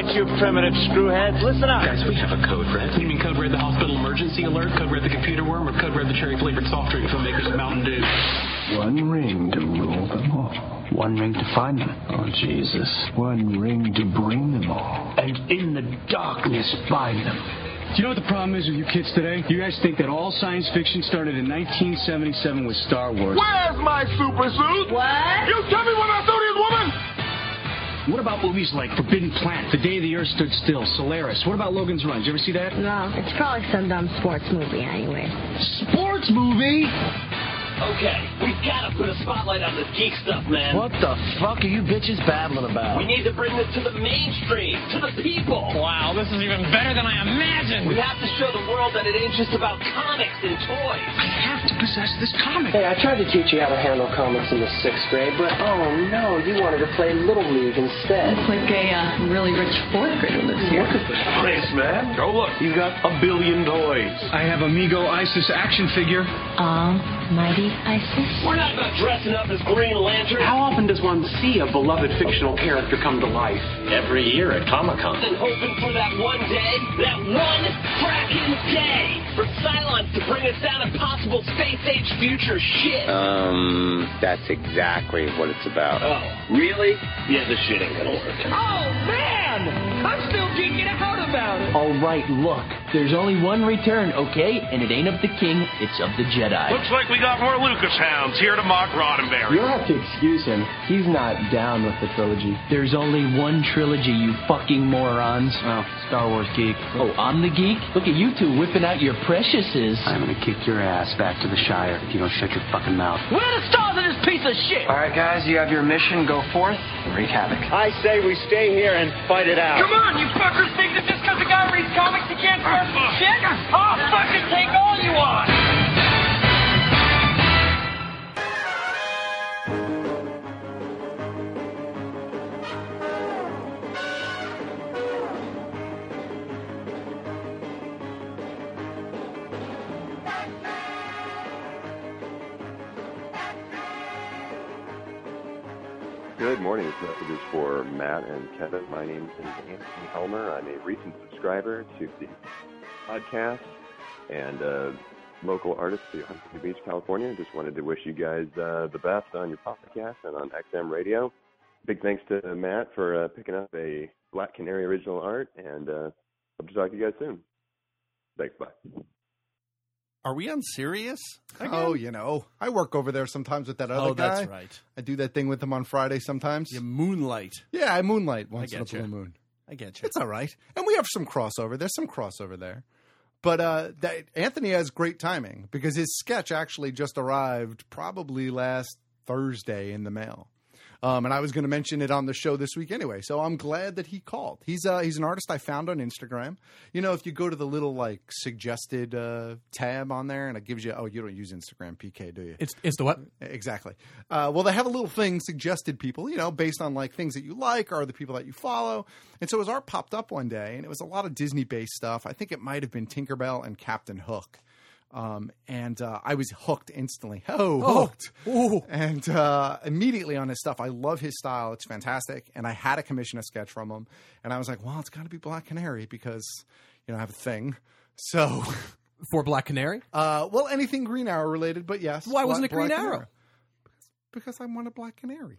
you primitive screwheads. Listen up. Guys, we have a code red. You mean code red the hospital emergency alert, code red the computer worm, or code red the cherry-flavored soft drink from makers of Mountain Dew? One ring to rule them all. One ring to find them. Oh, Jesus. One ring to bring them all. And in the darkness, bind them. Do you know what the problem is with you kids today? You guys think that all science fiction started in 1977 with Star Wars. Where's my super suit? What? You tell me when I saw this woman! What about movies like Forbidden Planet, The Day the Earth Stood Still, Solaris? What about Logan's Run? Did you ever see that? No, it's probably some dumb sports movie anyway. Sports movie? Okay, we've got to put a spotlight on this geek stuff, man. What the fuck are you bitches babbling about? We need to bring this to the mainstream, to the people. Wow, this is even better than I imagined. We have to show the world that it ain't just about comics and toys. I have to possess this comic. Hey, I tried to teach you how to handle comics in the 6th grade, but oh no, you wanted to play Little League instead. Looks like a really rich 4th grader lives here. Thanks, man. Go look. You've got a billion toys. I have Amigo Isis action figure. Mighty Isis? We're not about dressing up as Green Lantern. How often does one see a beloved fictional character come to life? Every year at Comic-Con. And hoping for that one day, that one fracking day, for Cylons to bring us down impossible space-age future shit. That's exactly what it's about. Oh, really? Yeah, this shit ain't gonna work. Oh, man! I'm still geeking out about it. All right, look. There's only one return, okay? And it ain't of the king, it's of the Jedi. Looks like we got more Lucas hounds here to mock Roddenberry. You'll have to excuse him. He's not down with the trilogy. There's only one trilogy, you fucking morons. Oh, Star Wars geek. Oh, I'm the geek? Look at you two whipping out your preciouses. I'm gonna kick your ass back to the Shire if you don't shut your fucking mouth. Where are the stars of this piece of shit? All right, guys, you have your mission. Go forth and wreak havoc. I say we stay here and fight it out. Come on, you fuckers think that just because a guy reads comics he can't start some shit? I'll fucking take all you want! Good morning. This message is for Matt and Kevin. My name is Anthony Helmer. I'm a recent subscriber to the podcast and local artist to Huntington Beach, California. Just wanted to wish you guys the best on your podcast and on XM Radio. Big thanks to Matt for picking up a Black Canary original art, and hope to talk to you guys soon. Thanks. Bye. Are we on Sirius? Oh, you know, I work over there sometimes with that other guy. Oh, that's right. I do that thing with him on Friday sometimes. You moonlight. Yeah, I moonlight once in a blue moon. I get you. It's all right. And we have some crossover. There's some crossover there. But Anthony has great timing because his sketch actually just arrived probably last Thursday in the mail. And I was going to mention it on the show this week anyway. So I'm glad that he called. He's an artist I found on Instagram. You know, if you go to the little like suggested tab on there and it gives you, oh, you don't use Instagram PK, do you? It's the what? Exactly. Well, they have a little thing, suggested people, you know, based on like things that you like or the people that you follow. And so his art popped up one day and it was a lot of Disney-based stuff. I think it might have been Tinkerbell and Captain Hook. And I was hooked instantly. Hooked. Oh. And immediately on his stuff. I love his style. It's fantastic. And I had to commission a sketch from him. And I was like, well, it's got to be Black Canary because, you know, I have a thing. So. For Black Canary? Well, anything Green Arrow related, but yes. Why wasn't it Green Arrow? Because I want a Black Canary.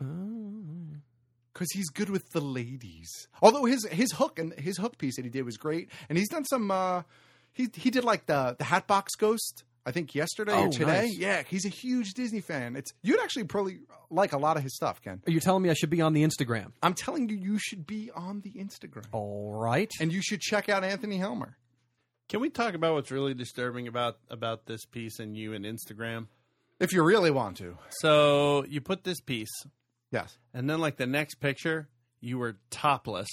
Because he's good with the ladies. Although his hook and his hook piece that he did was great. And he's done some... He did like the Hatbox Ghost, I think yesterday or today. Nice. Yeah, he's a huge Disney fan. You'd actually probably like a lot of his stuff, Ken. Are you telling me I should be on the Instagram? I'm telling you should be on the Instagram. All right. And you should check out Anthony Helmer. Can we talk about what's really disturbing about this piece and you and Instagram? If you really want to. So you put this piece. Yes. And then like the next picture, you were topless.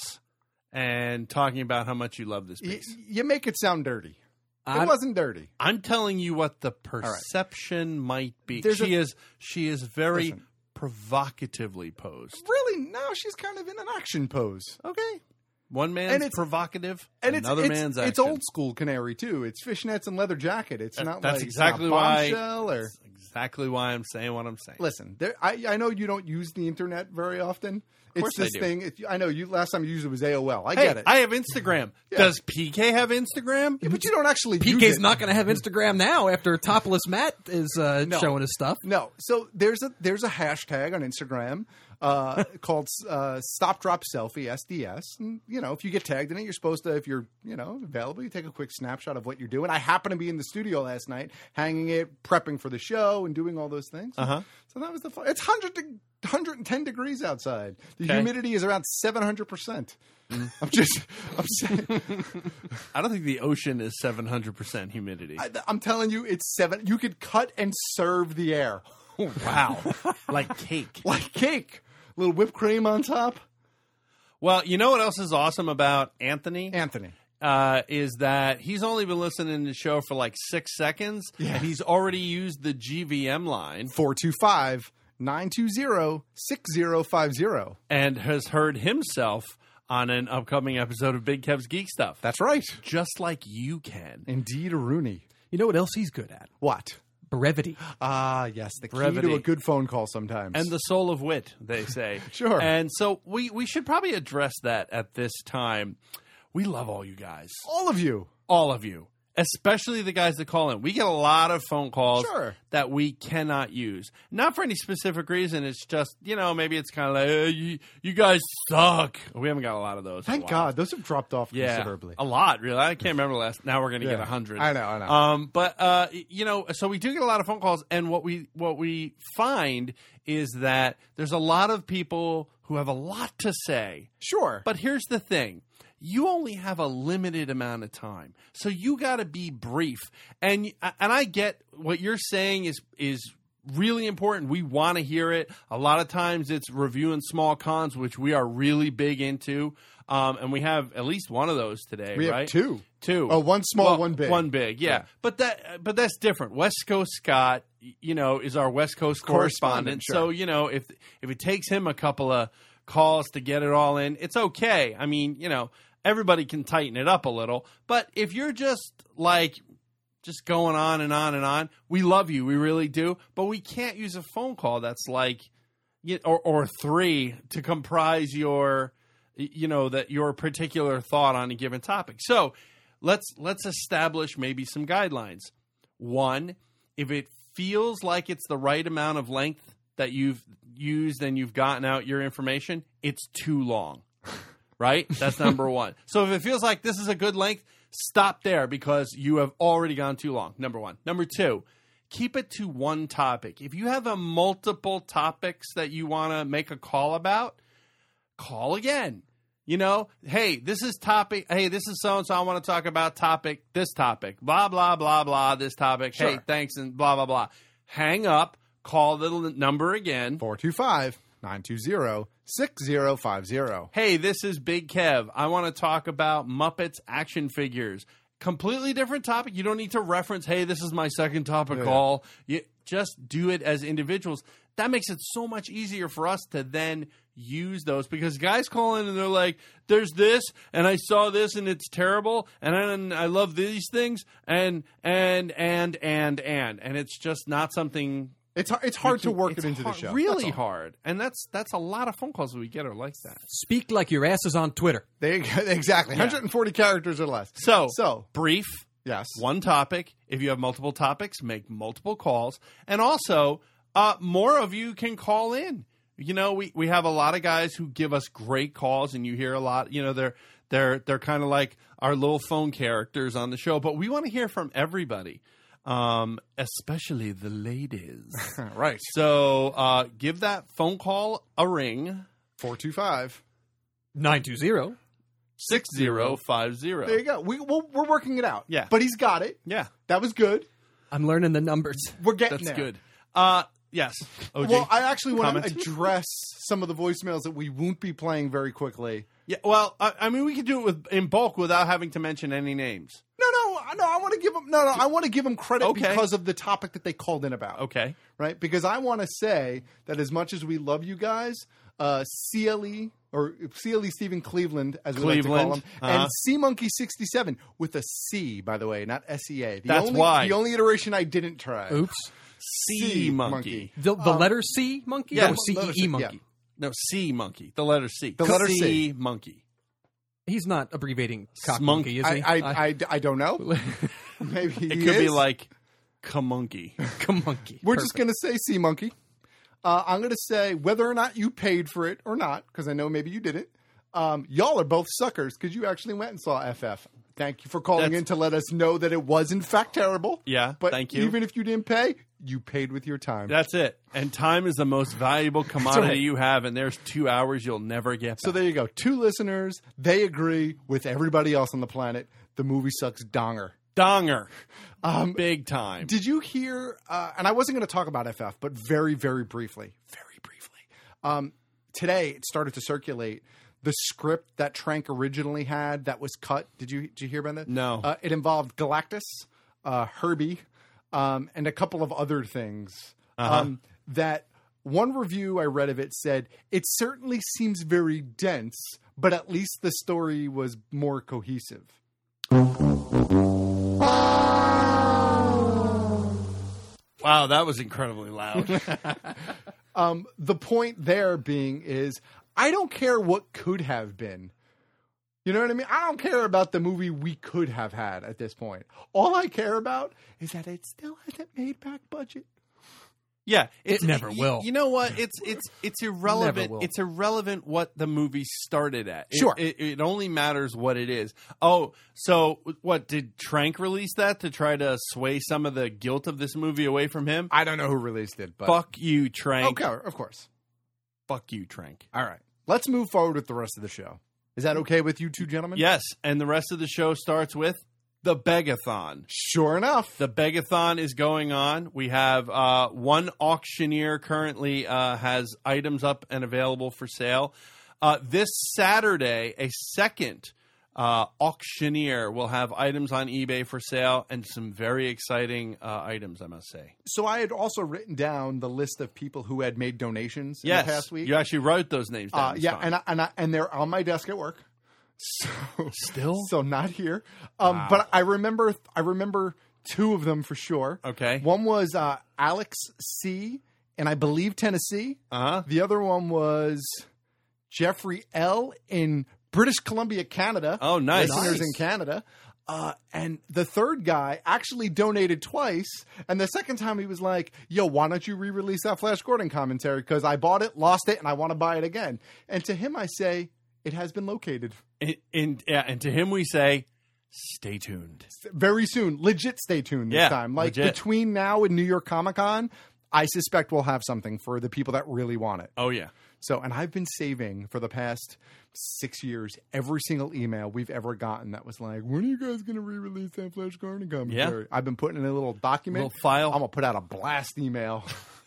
And talking about how much you love this piece. You make it sound dirty. It wasn't dirty. I'm telling you what the perception might be. She is very provocatively posed. Really? No, she's kind of in an action pose. Okay. One man's provocative, and another man's action. It's old school Canary too. It's fishnets and leather jacket. It's not that's like exactly bombshell That's exactly why I'm saying what I'm saying. Listen, I know you don't use the internet very often, It's this thing. I know you. Last time you used it was AOL. I Hey, get it. I have Instagram. Yeah. Does PK have Instagram? Yeah, but you don't actually. PK's not going to have Instagram now after Topless Matt is showing his stuff. No. So there's a hashtag on Instagram called Stop Drop Selfie SDS. And if you get tagged in it, you're supposed to, if you're available, you take a quick snapshot of what you're doing. I happened to be in the studio last night, hanging it, prepping for the show, and doing all those things. So that was the fun. It's 110 degrees outside. The humidity is around 700%. I'm saying. I don't think the ocean is 700% humidity. I'm telling you, it's 7. You could cut and serve the air. Wow. Like cake. Like cake. A little whipped cream on top. Well, you know what else is awesome about Anthony? Anthony. Is that he's only been listening to the show for like 6 seconds, and he's already used the GVM line. 425-920-6050. And has heard himself on an upcoming episode of Big Kev's Geek Stuff. That's right. Just like you can. Indeed, Rooney. You know what else he's good at? What? Brevity. Ah, yes. The key Brevity. to a good phone call sometimes. And the soul of wit, they say. Sure. And so we should probably address that at this time. We love all you guys. All of you. All of you. Especially the guys that call in. We get a lot of phone calls that we cannot use. Not for any specific reason. It's just, maybe it's kind of like, you guys suck. We haven't got a lot of those. Thank God. Those have dropped off considerably. A lot, really. I can't remember last. Now we're going to get 100. I know. But, so we do get a lot of phone calls. And what we find is that there's a lot of people who have a lot to say. Sure. But here's the thing. You only have a limited amount of time. So you got to be brief. And I get what you're saying is really important. We want to hear it. A lot of times it's reviewing small cons, which we are really big into. And we have at least one of those today, we right? We have two. Oh, one small, one big. One big, yeah. But that's different. West Coast Scott, is our West Coast correspondent. Sure. So, if it takes him a couple of calls to get it all in, it's okay. I mean, everybody can tighten it up a little. But if you're just going on and on and on, we love you. We really do. But we can't use a phone call that's like, or three to comprise your particular thought on a given topic. So let's establish maybe some guidelines. One, if it feels like it's the right amount of length that you've used and you've gotten out your information, it's too long. Right? That's number one. So if it feels like this is a good length, stop there because you have already gone too long. Number one. Number two, keep it to one topic. If you have multiple topics that you want to make a call about, call again. Hey, this is topic. Hey, this is so-and-so. I want to talk about this topic. Blah, blah, blah, blah, this topic. Sure. Hey, thanks, and blah, blah, blah. Hang up. Call the number again. 425-920-6050. Hey, this is Big Kev. I want to talk about Muppets action figures. Completely different topic. You don't need to reference, hey, this is my second topic call. You just do it as individuals. That makes it so much easier for us to then use those because guys call in and they're like, there's this and I saw this and it's terrible and I love these things and it's just not something. It's hard to work it into the show. Really hard. And that's a lot of phone calls we get are like that. Speak like your ass is on Twitter. Exactly. 140 characters or less. So brief. Yes. One topic. If you have multiple topics, make multiple calls. And also, more of you can call in. We have a lot of guys who give us great calls, and you hear a lot. They're kind of like our little phone characters on the show. But we want to hear from everybody. Especially the ladies. Right. So give that phone call a ring. 425-920-6050. There you go. We're working it out. Yeah. But he's got it. Yeah. That was good. I'm learning the numbers. We're getting there. That's good. Yes. OG, well, I actually want to address some of the voicemails that we won't be playing very quickly. Yeah. Well, I mean, we can do it in bulk without having to mention any names. No. I want to give them. I want to give them credit because of the topic that they called in about. Okay. Right. Because I want to say that as much as we love you guys, CLE Stephen Cleveland, as we like to call him, and C Monkey 67 with a C, by the way, not SEA. That's why the only iteration I didn't try. Oops. C Monkey. The letter C Monkey? Yeah. CEE Monkey. No, C monkey. The letter C. The letter C. Monkey. He's not abbreviating cock Smunk- monkey, is he? I don't know. Maybe he It could is. be like Kamonkey. Kamonkey. We're just going to say sea monkey. I'm going to say whether or not you paid for it or not, because I know maybe you didn't. Y'all are both suckers because you actually went and saw FF. Thank you for calling in to let us know that it was in fact terrible. Yeah, but thank you. Even if you didn't pay, you paid with your time. That's it. And time is the most valuable commodity right. you have, and there's 2 hours you'll never get back. So there you go. 2 listeners. They agree with everybody else on the planet. The movie sucks donger. Donger. Big time. Did you hear, and I wasn't going to talk about FF, but very, very briefly, today it started to circulate the script that Trank originally had that was cut. Did you hear about that? No. It involved Galactus, Herbie, and a couple of other things. That one review I read of it said, it certainly seems very dense, but at least the story was more cohesive. Wow, that was incredibly loud. The point there being is, I don't care what could have been. You know what I mean? I don't care about the movie we could have had at this point. All I care about is that it still hasn't made back budget. Yeah, it never will. You know what? It's irrelevant. Never will. It's irrelevant what the movie started at. Sure. It only matters what it is. Oh, so what did Trank release that to try to sway some of the guilt of this movie away from him? I don't know who released it, but Fuck you, Trank. Okay, of course. Fuck you, Trank. All right. Let's move forward with the rest of the show. Is that okay with you two gentlemen? Yes, and the rest of the show starts with the Begathon. Sure enough. The Begathon is going on. We have one auctioneer currently has items up and available for sale. This Saturday, a second auctioneer will have items on eBay for sale and some very exciting items, I must say. So I had also written down the list of people who had made donations in Yes, the past week. you actually wrote those names down. Yeah, and they're on my desk at work. So, Still? So not here. But I remember 2 of them for sure. Okay. One was Alex C. and I believe Tennessee. Uh-huh. The other one was Jeffrey L. in British Columbia, Canada. Oh, nice. Listeners in Canada. And the third guy actually donated twice. And the second time he was like, yo, why don't you re-release that Flash Gordon commentary? Because I bought it, lost it, and I want to buy it again. And to him I say, it has been located. And to him we say, stay tuned. Very soon. Legit stay tuned this time. Like legit. between now and New York Comic Con, I suspect we'll have something for the people that really want it. Oh, yeah. So, and I've been saving for the past 6 years every single email we've ever gotten that was like, when are you guys going to re-release that Flash Gordon commentary? Yeah. I've been putting in a little document. Little file. I'm going to put out a blast email.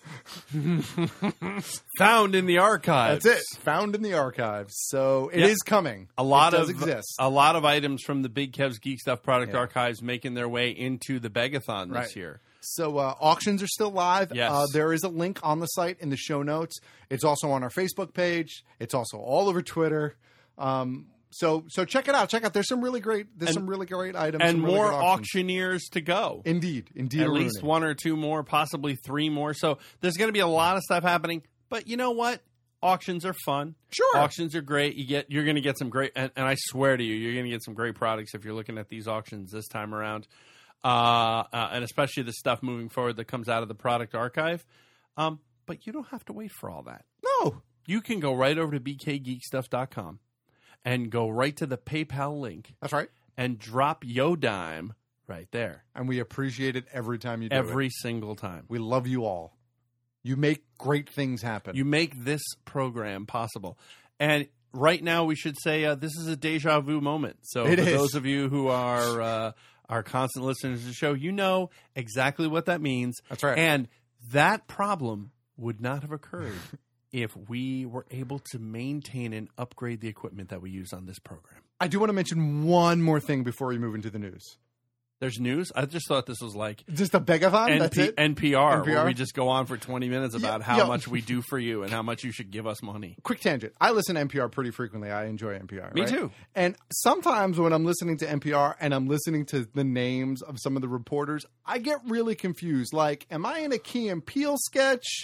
Found in the archives. That's it. Found in the archives. So it is coming. A lot it does of exist. A lot of items from the Big Kev's Geek Stuff product archives making their way into the Begathon this year. So auctions are still live. Yes. There is a link on the site in the show notes. It's also on our Facebook page. It's also all over Twitter. So check it out. Check out. There's some really great items and some really more good auctions. auctioneers to go. Indeed. At least 1 or 2 more, possibly 3 more. So there's going to be a lot of stuff happening. But you know what? Auctions are fun. Sure. Auctions are great. You're going to get some great, and I swear to you, you're going to get some great products if you're looking at these auctions this time around. And especially the stuff moving forward that comes out of the product archive. But you don't have to wait for all that. No. You can go right over to bkgeekstuff.com and go right to the PayPal link. That's right. And drop yo dime right there. And we appreciate it every time you do it. Every single time. We love you all. You make great things happen. You make this program possible. And right now we should say this is a deja vu moment. So for those of you who are constant listeners to the show, you know exactly what that means. That's right. And that problem would not have occurred if we were able to maintain and upgrade the equipment that we use on this program. I do want to mention one more thing before we move into the news. There's news? I just thought this was like just a Begathon? That's it? NPR, where we just go on for 20 minutes about how much we do for you and how much you should give us money. Quick tangent. I listen to NPR pretty frequently. I enjoy NPR. Me right? too. And sometimes when I'm listening to NPR and I'm listening to the names of some of the reporters, I get really confused. Like, am I in a Key and Peele sketch?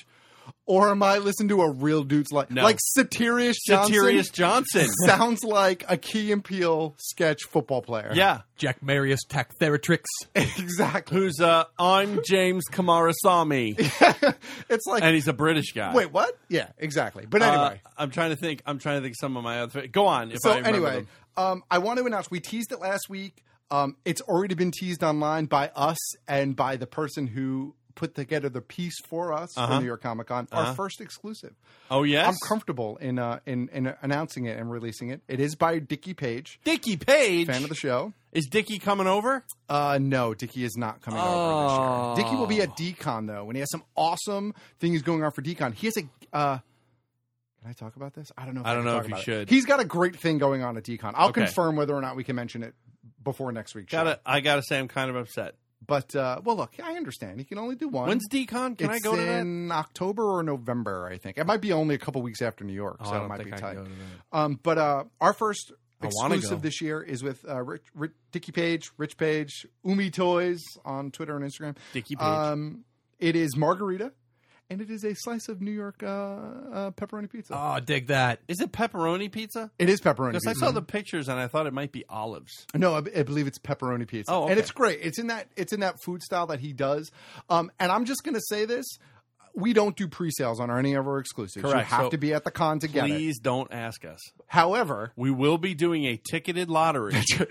Or am I listening to a real dude's like Satirius Johnson? Satirius Johnson sounds like a Key and Peele sketch football player. Yeah. Jack Marius Tactheratrix. Exactly. Who's I'm James Kamarasamy. It's like, and he's a British guy. Wait, what? Yeah, exactly. But anyway, I'm trying to think some of my other. Go on. If so I remember anyway, them. I want to announce we teased it last week. It's already been teased online by us and by the person who put together the piece for us for New York Comic Con. Our first exclusive. Oh yes, I'm comfortable in announcing it and releasing it. It is by Dickie Page. Dickie Page, fan of the show. Is Dickie coming over? No, Dickie is not coming over this year. Dickie will be at DCon though, and he has some awesome things going on for DCon. He has a. Can I talk about this? I don't know. I don't know if you should. He's got a great thing going on at DCon. I'll Okay. confirm whether or not we can mention it before next week's show. I gotta say, I'm kind of upset. But, well, look, I understand. He can only do one. When's DCon? Can I go to that? It's in October or November, I think. It might be only a couple weeks after New York, so it might be tight. But our first exclusive this year is with Dickie Page, Rich Page, Umi Toys on Twitter and Instagram. Dickie Page. It is Margarita. And it is a slice of New York pepperoni pizza. Oh, dig that. Is it pepperoni pizza? It is pepperoni Because pizza. I saw the pictures and I thought it might be olives. No, I believe it's pepperoni pizza. Oh, okay. And it's great. It's in that food style that he does. And I'm just going to say this. We don't do pre-sales on any of our exclusives. Correct. You have to be at the con to get it. Please don't ask us. However, we will be doing a ticketed lottery.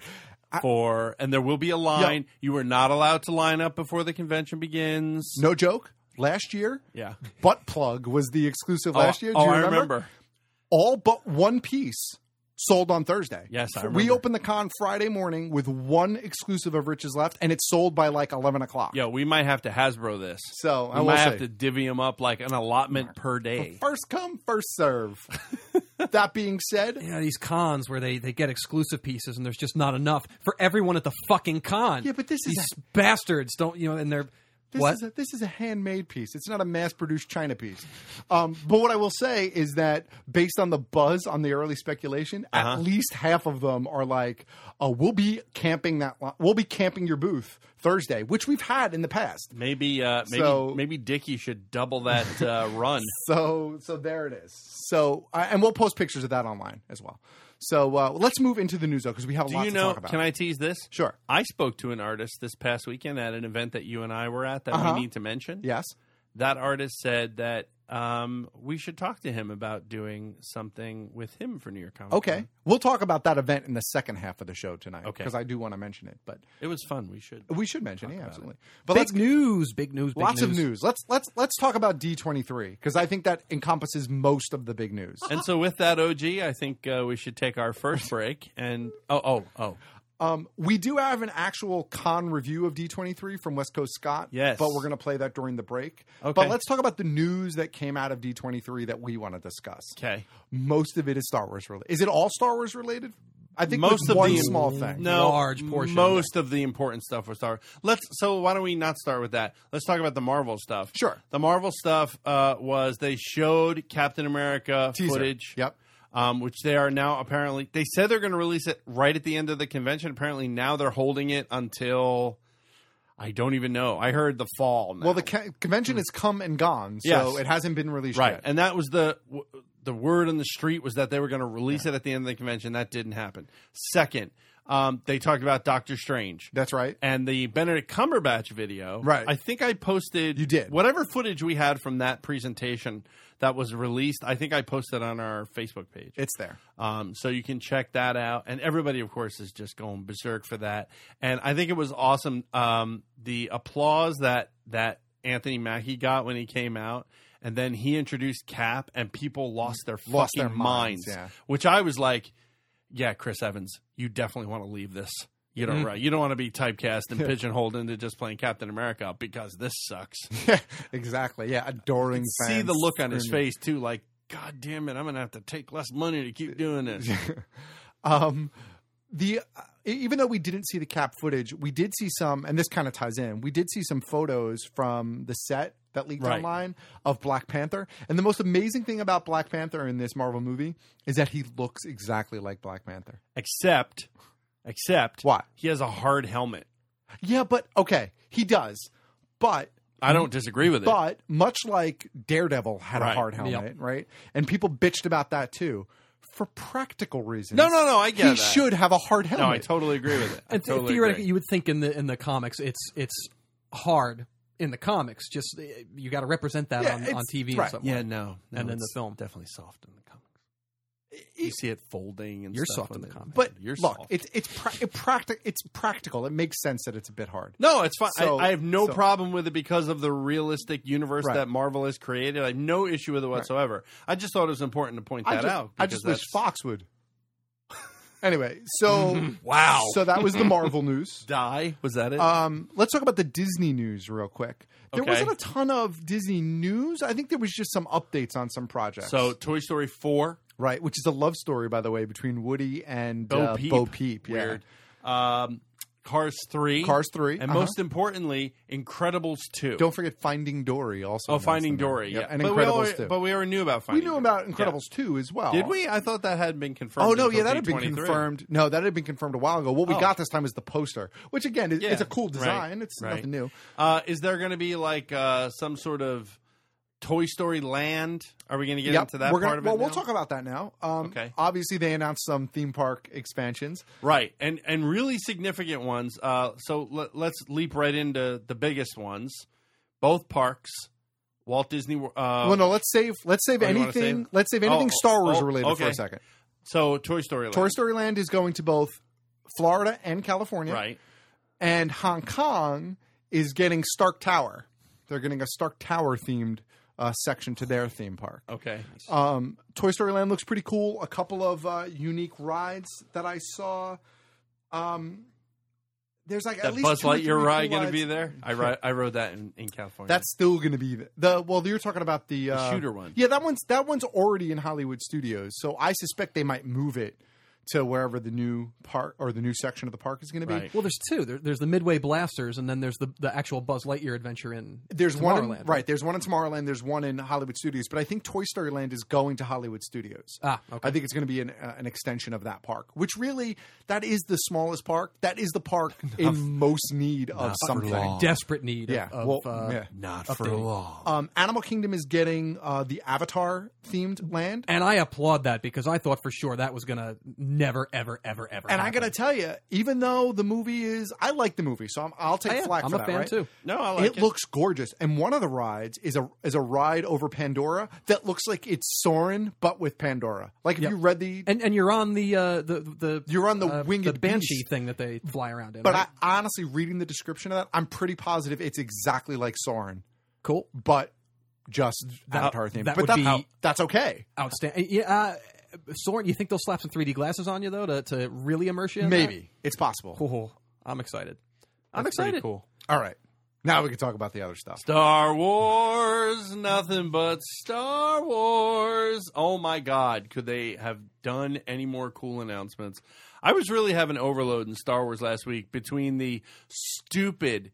And there will be a line. Yep. You are not allowed to line up before the convention begins. No joke. Last year, Butt Plug was the exclusive last year. Do you remember? I remember. All but one piece sold on Thursday. Yes, I remember. We opened the con Friday morning with one exclusive of Rich's left, and it sold by like 11 o'clock. Yeah, we might have to Hasbro this. So we might have to divvy them up like an allotment per day. First come, first serve. That being said, these cons where they get exclusive pieces and there's just not enough for everyone at the fucking con. Yeah, but these bastards don't, and they're. This is a handmade piece. It's not a mass-produced China piece. But what I will say is that based on the buzz on the early speculation, at least half of them are like, we'll be camping your booth Thursday, which we've had in the past. Maybe Dickie should double that run. So there it is. So and we'll post pictures of that online as well. So let's move into the news, though, because we have a lot to talk about. Can I tease this? Sure. I spoke to an artist this past weekend at an event that you and I were at that we need to mention. Yes. That artist said that we should talk to him about doing something with him for New York Comic Con. Okay. We'll talk about that event in the second half of the show tonight. Okay. Because I do want to mention it. But it was fun. We should mention it, absolutely. But big news. Lots of news. Let's talk about D23, because I think that encompasses most of the big news. And so with that, OG, I think we should take our first break. And we do have an actual con review of D23 from West Coast Scott. Yes. But we're going to play that during the break. Okay. But let's talk about the news that came out of D23 that we want to discuss. Okay. Most of it is Star Wars related. Is it all Star Wars related? I think most of one small thing. No, large portion. Most of the important stuff was Star Wars. So why don't we not start with that? Let's talk about the Marvel stuff. Sure. The Marvel stuff was they showed Captain America teaser footage. Yep. Which they are now apparently. They said they're going to release it right at the end of the convention. Apparently now they're holding it until I don't even know. I heard the fall. Now. Well, the convention has come and gone, so it hasn't been released yet. And that was the word on the street was that they were going to release it at the end of the convention. That didn't happen. Second, they talked about Doctor Strange. That's right. And the Benedict Cumberbatch video. Right. I think I posted. You did. Whatever footage we had from that presentation that was released, I think I posted on our Facebook page. It's there. So you can check that out. And everybody, of course, is just going berserk for that. And I think it was awesome. The applause that Anthony Mackie got when he came out. And then he introduced Cap, and people lost their minds. Yeah. Which I was like, yeah, Chris Evans, you definitely want to leave this. You don't You don't want to be typecast and pigeonholed into just playing Captain America because this sucks. Exactly. Yeah, adoring fans. See the look on his face too, like, God damn it, I'm gonna have to take less money to keep doing this. Even though we didn't see the Cap footage, we did see some, and this kind of ties in. We did see some photos from the set that leaked online of Black Panther. And the most amazing thing about Black Panther in this Marvel movie is that he looks exactly like Black Panther. Except what? He has a hard helmet. Yeah, but okay, he does. But I don't disagree with it. But much like Daredevil had a Right. hard helmet, Yep. right? And people bitched about that too. For practical reasons. No, I get he that. should have a hard helmet. No, I totally agree with it. And totally theoretically, agree. you would think in the comics, it's hard in the comics. Just you got to represent that on TV right. somewhere. Yeah, no, and in it's the film, definitely soft in the comics. You see it folding and You're stuff soft in when the comics. But you're look, soft. it's practical. It makes sense that it's a bit hard. No, it's fine. So- I have no so- problem with it because of the realistic universe Right. that Marvel has created. I have no issue with it whatsoever. I just thought it was important to point that out. I because just wish that's- Fox would. Anyway, so Wow. So that was the Marvel news. Die? Was that it? Let's talk about the Disney news real quick. There Okay. wasn't a ton of Disney news. I think there was just some updates on some projects. So Toy Story 4. Right, which is a love story, by the way, between Woody and Bo Peep. Bo Peep. Yeah. Weird. Cars 3. Cars 3. And most importantly, Incredibles 2. Don't forget Finding Dory also. Oh, Finding Dory. Yep, Yeah. and but Incredibles 2. But we already knew about Finding We knew Dory. about Incredibles 2 as well. Did we? I thought that had been confirmed. Oh, no, until yeah, that had been D23. confirmed. No, that had been confirmed a while ago. What we Oh. got this time is the poster, which, again, is Yeah. it's a cool design. Right. It's Right. nothing new. Is there going to be like some sort of Toy Story Land? Are we going to get Yep, into that we're part gonna, of it well, now? we'll talk about that now. Okay. Obviously, they announced some theme park expansions. Right, and really significant ones. So let's leap right into the biggest ones. Both parks, Walt Disney. Well, no, let's save you wanna anything. save? Let's save anything Star Wars related okay. for a second. So Toy Story Land. Toy Story Land is going to both Florida and California. Right. And Hong Kong is getting Stark Tower. They're getting a Stark Tower themed section to their theme park. Okay. Toy Story Land looks pretty cool. A couple of unique rides that I saw. There's like That at least Buzz 2 or 3 Lightyear ride cool going to rides. be there? I rode that in California. That's still going to be the well. You're talking about the shooter one. Yeah, that one's already in Hollywood Studios. So I suspect they might move it to wherever the new park or the new section of the park is going to be. Right. Well, there's two. There's the Midway Blasters, and then there's the actual Buzz Lightyear adventure in There's one in, Tomorrowland. right. There's one in Tomorrowland. There's one in Hollywood Studios. But I think Toy Story Land is going to Hollywood Studios. Ah, okay. I think it's going to be an extension of that park, which really that is the smallest park. That is the park in most need of something. Desperate need. Yeah, Of, Not updating. for long. Animal Kingdom is getting the Avatar themed land. And I applaud that because I thought for sure that was going to never, ever, ever. And I got to tell you, even though the movie is, I like the movie, so I'll take flack I'm for a that. fan right? too. No, I like it. It looks gorgeous, and one of the rides is a ride over Pandora that looks like it's Soarin' but with Pandora. Like if Yep. you read the, And you're on the you're on the winged the Banshee beast. thing that they fly around in. But right? I honestly, reading the description of that, I'm pretty positive it's exactly like Soarin', cool. but just Avatar themed. that But would be that's okay. Outstanding. Yeah. Soren, you think they'll slap some 3D glasses on you though to really immerse you? In Maybe it's possible. That? Oh, I'm excited. I'm That's pretty excited. cool. All right, now we can talk about the other stuff. Star Wars, nothing but Star Wars. Oh my God, could they have done any more cool announcements? I was really having overload in Star Wars last week between the stupid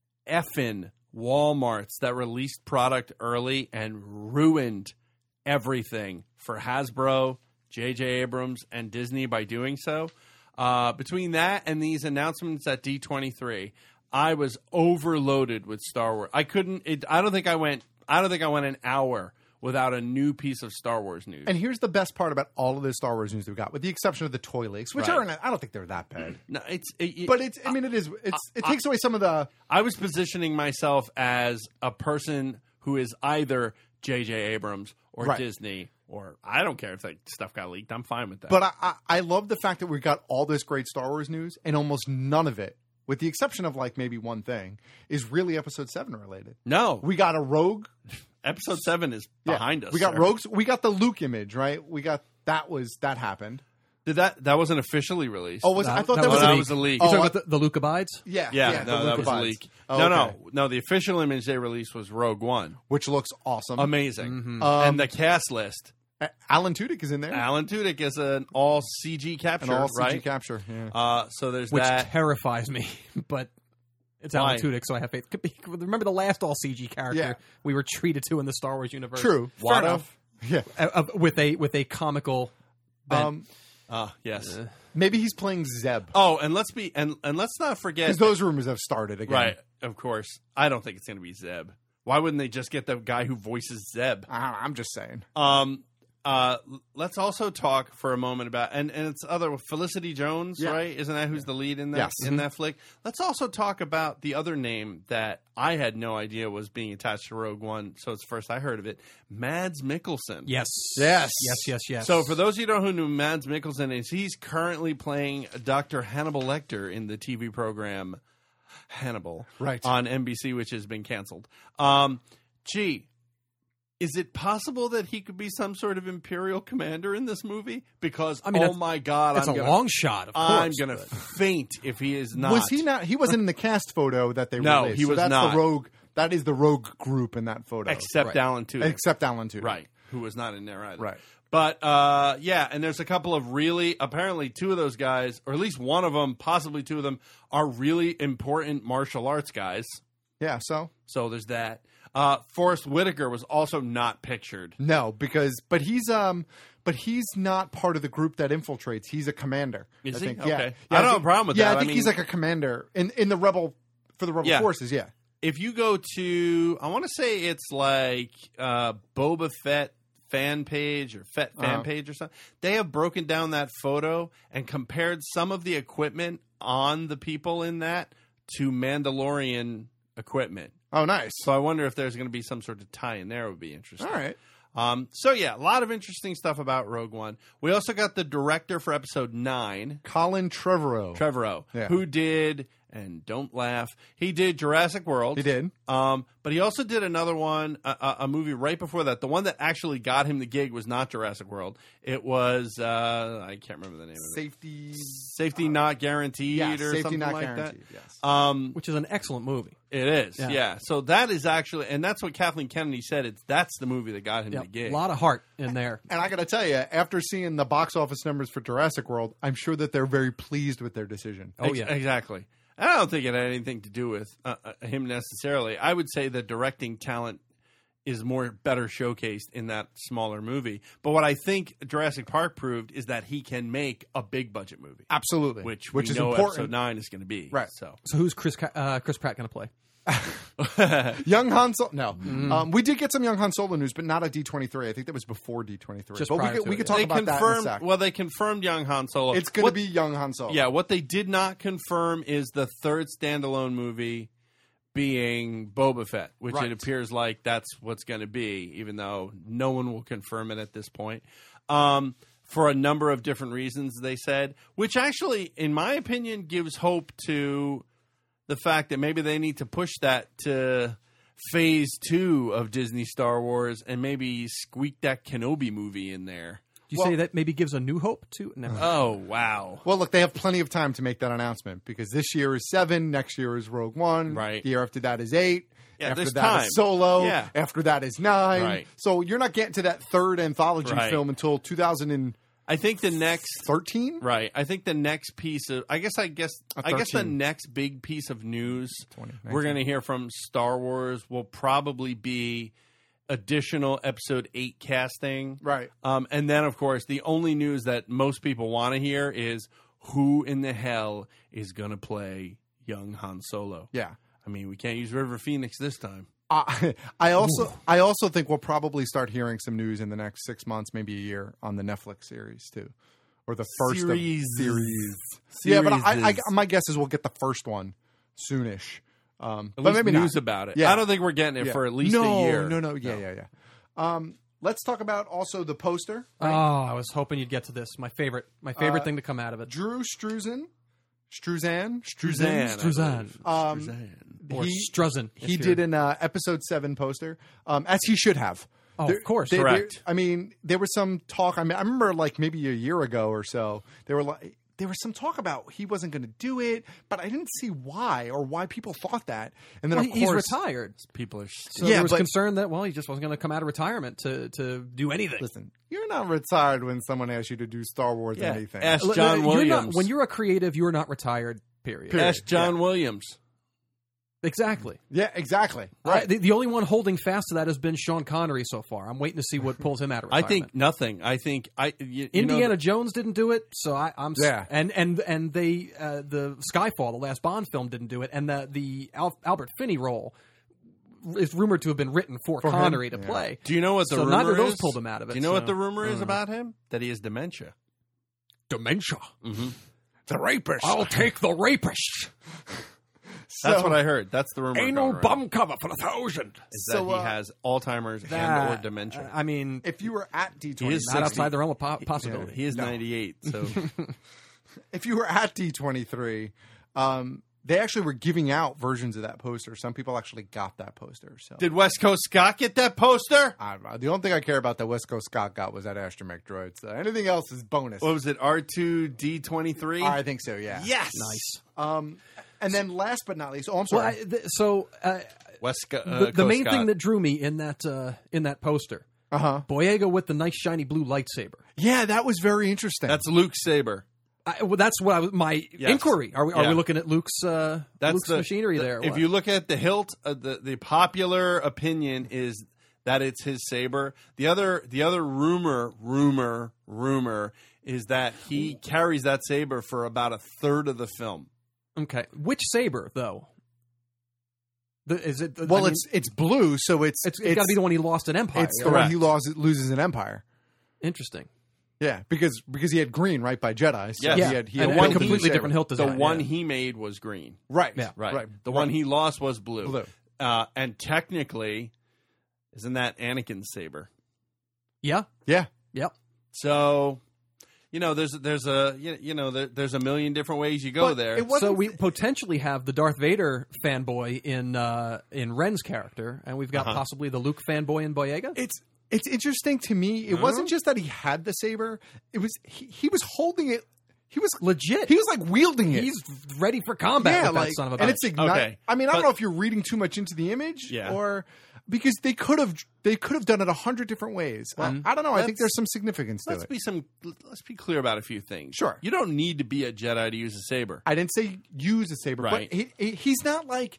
effing Walmarts that released product early and ruined everything for Hasbro, J.J. Abrams, and Disney by doing so. Between that and these announcements at D23, I was overloaded with Star Wars. I couldn't. I don't think I went an hour without a new piece of Star Wars news. And here's the best part about all of the Star Wars news we've got, with the exception of the toy leaks, which Right. I don't think they're that bad. No, But it's. I mean, it is. It takes away some of the. I was positioning myself as a person who is either J.J. Abrams or Right. Disney, or I don't care if that stuff got leaked. I'm fine with that. But I love the fact that we got all this great Star Wars news, and almost none of it, with the exception of like maybe one thing, is really Episode 7 related. No, We got a Rogue. Episode 7 is behind us. We got sir. Rogues. We got the Luke image, right? We got that happened. Did that wasn't officially released? Oh, was I thought that was a leak. You Oh, talking about the Luke Abides? Yeah, Yeah, the no, that Luke was a Abides. leak. Oh, No, okay. no. The official image they released was Rogue One. Which looks awesome. Amazing. Mm-hmm. And the cast list. Alan Tudyk is in there. Alan Tudyk is an all CG capture, An all CG right? capture. Yeah. So there's Which that. terrifies me, but it's Why? Alan Tudyk, so I have faith. Remember the last all CG character Yeah. we were treated to in the Star Wars universe? True. Fair Watto? enough. Yeah. With a comical bent. Yes. Maybe he's playing Zeb. Oh, and let's not forget because those rumors have started again. Right, of course. I don't think it's going to be Zeb. Why wouldn't they just get the guy who voices Zeb? I'm just saying. Let's also talk for a moment about and it's other Felicity Jones, right? Isn't that who's the lead in that in that flick? Let's also talk about the other name that I had no idea was being attached to Rogue One. So it's first I heard of it, Mads Mikkelsen. Yes. So for those of you who don't know who Mads Mikkelsen is, he's currently playing Dr. Hannibal Lecter in the TV program Hannibal, on NBC, which has been canceled. Is it possible that he could be some sort of Imperial commander in this movie? Because, oh my God, it's a long shot, of course. I'm going to faint if he is not. Was he not? He wasn't in the cast photo that they released. No, he was not. The Rogue. That is the Rogue group in that photo. Except Alan Tudyk. Except Alan Tudyk. Right, who was not in there either. Right. But, and there's a couple of apparently two of those guys, or at least one of them, possibly two of them, are really important martial arts guys. Yeah, so there's that. Forrest Whitaker was also not pictured. No, but he's not part of the group that infiltrates. He's a commander. Is he? Okay. Yeah, I don't have a problem with that. Yeah, I think he's like a commander in the rebel forces. Yeah. If you go to, I want to say it's like Boba Fett fan page or Fett fan page or something. They have broken down that photo and compared some of the equipment on the people in that to Mandalorian equipment. Oh, nice. So I wonder if there's going to be some sort of tie in there. It would be interesting. All right. A lot of interesting stuff about Rogue One. We also got the director for Episode 9. Colin Trevorrow. Who did, and don't laugh, he did Jurassic World. He did. But he also did another one, a movie right before that. The one that actually got him the gig was not Jurassic World. It was, I can't remember the name of it. Safety Not Guaranteed or something like that. Yes. Which is an excellent movie. It is, yeah. So that is actually, and that's what Kathleen Kennedy said. That's the movie that got him the gig. A lot of heart in there. And I got to tell you, after seeing the box office numbers for Jurassic World, I'm sure that they're very pleased with their decision. Oh, yeah. Exactly. I don't think it had anything to do with him necessarily. I would say the directing talent is better showcased in that smaller movie. But what I think Jurassic Park proved is that he can make a big budget movie. Absolutely. Which is know important. Episode 9 is going to be. Right. So who's Chris Pratt going to play? Young Han Solo. No. We did get some Young Han Solo news, but not at D23. I think that was before D23. But we could talk about that in a sec. Well, they confirmed Young Han Solo. It's going to be Young Han Solo. Yeah, what they did not confirm is the third standalone movie being Boba Fett, which it appears like that's what's going to be, even though no one will confirm it at this point. For a number of different reasons, they said, which actually, in my opinion, gives hope to the fact that maybe they need to push that to phase 2 of Disney Star Wars and maybe squeak that Kenobi movie in there. Do you say that maybe gives a new hope to? No. Oh, wow. Well, look, they have plenty of time to make that announcement because this year is 7, next year is Rogue One, right? The year after that is 8. Yeah, after there's that time. is Solo. Yeah. After that is 9. Right. So you're not getting to that third anthology film until 2013. I think the next 13, right? I think the next piece of, I guess the next big piece of news we're going to hear from Star Wars will probably be additional Episode 8 casting, right? And then, of course, the only news that most people want to hear is who in the hell is going to play young Han Solo. Yeah, I mean, we can't use River Phoenix this time. I also think we'll probably start hearing some news in the next 6 months, maybe a year, on the Netflix series too, or the first series. Yeah, but my guess is we'll get the first one soonish. But maybe news not. about it. Yeah. I don't think we're getting it for at least a year. No. Yeah. Let's talk about also the poster. Right? Oh, I was hoping you'd get to this. My favorite thing to come out of it. Drew Struzan. Or Struzan. He did an Episode 7 poster, as he should have. Oh, of course. Correct. There was some talk. I remember like maybe a year ago or so, there was some talk about he wasn't going to do it, but I didn't see why or why people thought that. And then of course he's retired. People are so there was concern that he just wasn't going to come out of retirement to do anything. Listen, you're not retired when someone asks you to do Star Wars anything. Ask John Williams. When you're a creative, you're not retired. Period. Ask John Williams. Exactly. Yeah, exactly. Right. The only one holding fast to that has been Sean Connery so far. I'm waiting to see what pulls him out of retirement. I think nothing. Indiana Jones didn't do it, so I'm yeah. And they the Skyfall, the last Bond film, didn't do it, and the Albert Finney role is rumored to have been written for Connery to play. Do you know what the rumor is? Neither of those pulled him out of it. Do you know what the rumor is about him? That he has dementia. Dementia. Mm-hmm. The rapist. I'll take the rapist. That's what I heard. That's the rumor. Ain't no bum cover for 1,000. Is that he has Alzheimer's and or dementia. I mean, if you were at D23, he is not outside the realm of possibility. He is 98. So, if you were at D23, they actually were giving out versions of that poster. Some people actually got that poster. So, did West Coast Scott get that poster? The only thing I care about that West Coast Scott got was that astromech droid. So anything else is bonus. What was it? R2D23? I think so. Yeah. Yes. Nice. And then last but not least, I'm sorry. Well, the main thing that drew me in that poster, Boyega with the nice shiny blue lightsaber. Yeah, that was very interesting. That's Luke's saber. That's what my inquiry. Are we looking at Luke's machinery there? If you look at the hilt, the popular opinion is that it's his saber. The other rumor is that he carries that saber for about a third of the film. Okay, which saber though? It's blue, so it's got to be the one he lost in Empire. It's the one he loses in Empire. Interesting. Yeah, because he had green right by Jedi. So yes. he had one completely different hilt design. The one he made was green. Right. Yeah. Right. The one he lost was blue. And technically, isn't that Anakin's saber? Yeah. Yeah. Yep. So, there's a million different ways you go there. So we potentially have the Darth Vader fanboy in Ren's character, and we've got possibly the Luke fanboy in Boyega. It's interesting to me. It wasn't just that he had the saber. It was he was holding it. He was legit. He was like wielding it. He's ready for combat with that son of a bitch. And it's okay. I mean, I don't know if you're reading too much into the image, or because they could have done it 100 different ways. I don't know. I think there's some significance to it. Let's be clear about a few things. Sure. You don't need to be a Jedi to use a saber. I didn't say use a saber, right. But he's not like.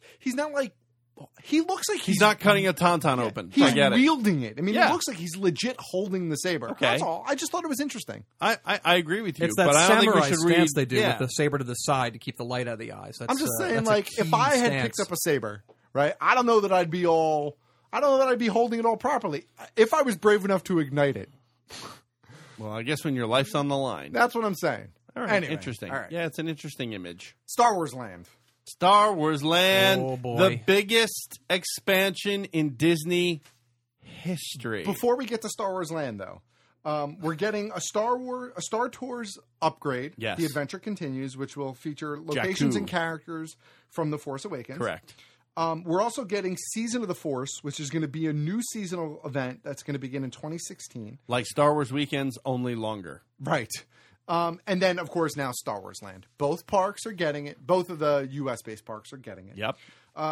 He looks like he's not cutting a tauntaun open. He's wielding it. I mean, it looks like he's legit holding the saber. Okay. That's all. I just thought it was interesting. I agree with you. It's that but I don't samurai think we should stance they do with the saber to the side to keep the light out of the eyes. I'm just saying, if I had picked up a saber, right, I don't know that I'd be holding it all properly. If I was brave enough to ignite it. Well, I guess when your life's on the line. That's what I'm saying. All right. Anyway, interesting. all right. Yeah, it's an interesting image. Star Wars Land. Star Wars Land, oh boy. The biggest expansion in Disney history. Before we get to Star Wars Land, though, we're getting a Star Tours upgrade. Yes. The Adventure Continues, which will feature locations and characters from The Force Awakens. Correct. We're also getting Season of the Force, which is going to be a new seasonal event that's going to begin in 2016. Like Star Wars Weekends, only longer. Right. And then, of course, now Star Wars Land. Both parks are getting it. Both of the U.S.-based parks are getting it. Yep.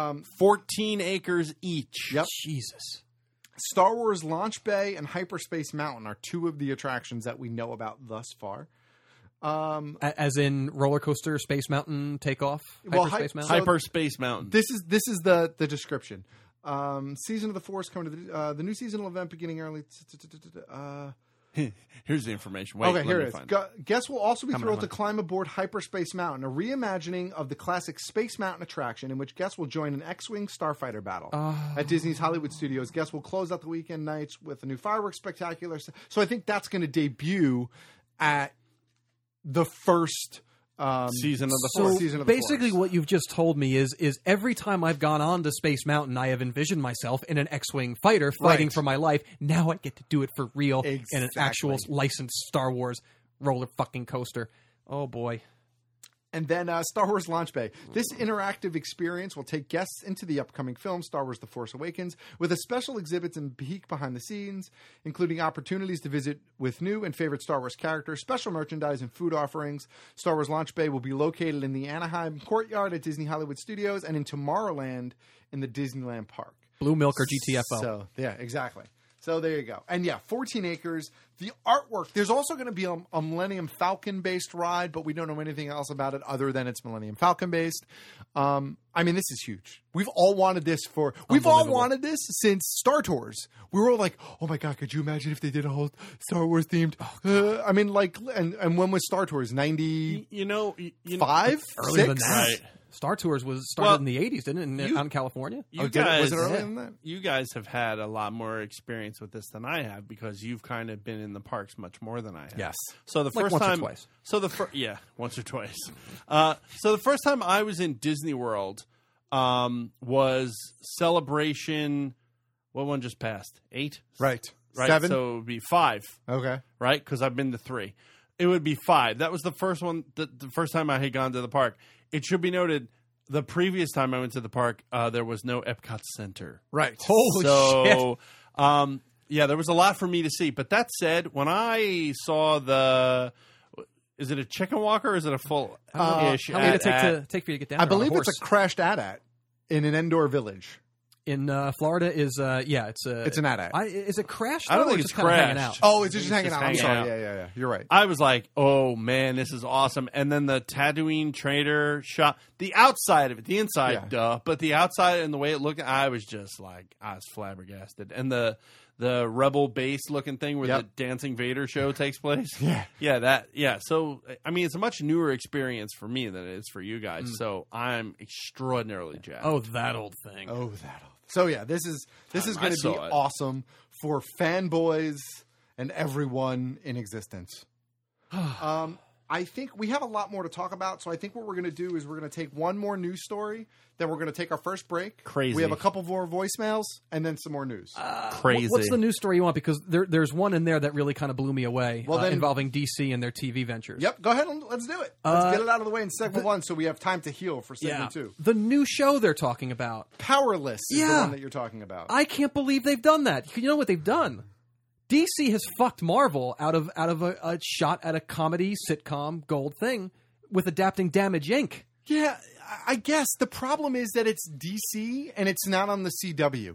14 acres each. Yep. Jesus. Star Wars Launch Bay and Hyperspace Mountain are two of the attractions that we know about thus far. As in roller coaster, Space Mountain, takeoff, Hyperspace Mountain? Hyperspace Mountain. This is the description. Season of the Force coming to the new seasonal event beginning early. Here's the information. Wait, here it is. Guests will also be thrilled to climb aboard Hyperspace Mountain, a reimagining of the classic Space Mountain attraction in which guests will join an X-Wing starfighter battle. At Disney's Hollywood Studios, guests will close out the weekend nights with a new fireworks spectacular. So I think that's going to debut at the first season of the Force. So basically what you've just told me is every time I've gone on to Space Mountain, I have envisioned myself in an X-Wing fighter fighting for my life. Now I get to do it for real in an actual licensed Star Wars roller fucking coaster. Oh, boy. And then Star Wars Launch Bay. This interactive experience will take guests into the upcoming film, Star Wars The Force Awakens, with a special exhibits and peek behind the scenes, including opportunities to visit with new and favorite Star Wars characters, special merchandise, and food offerings. Star Wars Launch Bay will be located in the Anaheim Courtyard at Disney Hollywood Studios and in Tomorrowland in the Disneyland Park. Blue Milk or GTFO. So, yeah, exactly. So there you go. And yeah, 14 acres. The artwork, there's also going to be a Millennium Falcon-based ride, but we don't know anything else about it other than it's Millennium Falcon-based. I mean, this is huge. We've all wanted this since Star Tours. We were all like, oh my God, could you imagine if they did a whole Star Wars themed? I mean, like, and when was Star Tours? 90? Five? Earlier than 6? that. Right. Star Tours was started in the 80s, didn't it? Out in California. You guys, was it earlier than that? You guys have had a lot more experience with this than I have because you've kind of been in the parks much more than I have. Yes. So the first once time, or twice. Once or twice. So the first time I was in Disney World was Celebration. What one just passed? 8. Right. 7. So it would be 5. Okay. Right, because I've been to 3. It would be 5. That was the first one. The first time I had gone to the park. It should be noted, the previous time I went to the park, there was no Epcot Center. Right. Holy shit. Yeah, there was a lot for me to see. But that said, when I saw is it a chicken walker or is it a full-ish? How long did it take for you to get down there? I believe it's a crashed AT-AT in an indoor village. In Florida is it's an AT-AT. Is it crashed? I don't think it's crashed. Hanging out? Oh, it's just hanging out. I'm sorry. Yeah. You're right. I was like, oh man, this is awesome. And then the Tatooine Trader shop, the outside of it, the inside, but the outside and the way it looked, I was flabbergasted. And the Rebel base looking thing where the Dancing Vader show takes place. So I mean, it's a much newer experience for me than it is for you guys. So I'm extraordinarily jazzed. Oh, that old thing. So yeah, this is going to be awesome for fanboys and everyone in existence. I think we have a lot more to talk about, so I think what we're going to do is we're going to take one more news story, then we're going to take our first break. Crazy. We have a couple more voicemails, and then some more news. Crazy. What's the news story you want? Because there's one in there that really kind of blew me away, involving DC and their TV ventures. Yep, go ahead and let's do it. Let's get it out of the way in segment 1 so we have time to heal for segment 2. The new show they're talking about. Powerless is the one that you're talking about. I can't believe they've done that. You know what they've done? DC has fucked Marvel out of a shot at a comedy sitcom gold thing with adapting Damage Inc. Yeah, I guess the problem is that it's DC and it's not on the CW.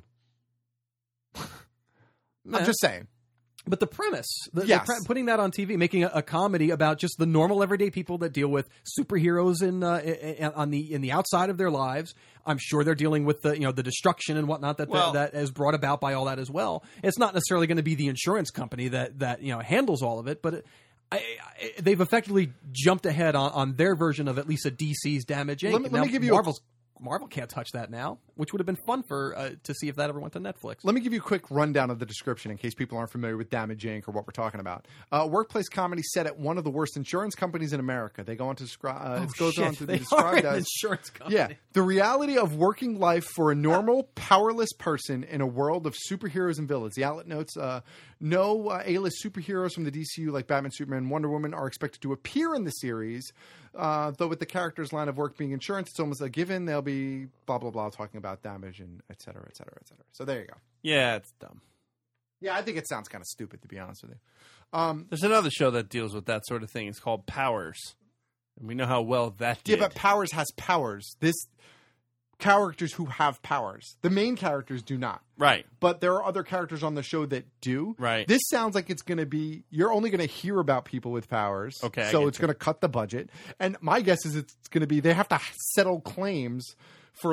I'm just saying. But the premise, putting that on TV, making a comedy about just the normal everyday people that deal with superheroes in the outside of their lives. I'm sure they're dealing with the the whatnot that is brought about by all that as well. It's not necessarily going to be the insurance company that handles all of it, but they've effectively jumped ahead on their version of at least a DC's Damage Inc. Let me give you Marvel can't touch that now, which would have been fun to see if that ever went to Netflix. Let me give you a quick rundown of the description in case people aren't familiar with Damage Inc. or what we're talking about. Workplace comedy set at one of the worst insurance companies in America. They go on to describe. Insurance company. Yeah, the reality of working life for a normal, powerless person in a world of superheroes and villains. The outlet notes: no A-list superheroes from the DCU like Batman, Superman, and Wonder Woman are expected to appear in the series. Though with the character's line of work being insurance, it's almost a given. They'll be blah, blah, blah, talking about damage and et cetera, et cetera, et cetera. So there you go. Yeah, it's dumb. Yeah, I think it sounds kind of stupid, to be honest with you. There's another show that deals with that sort of thing. It's called Powers. And we know how well that did. Yeah, but Powers has powers. Characters who have powers. The main characters do not. Right. But there are other characters on the show that do. Right. This sounds like it's going to be, you're only going to hear about people with powers. Okay. So it's going to cut the budget. And my guess is it's going to be, they have to settle claims for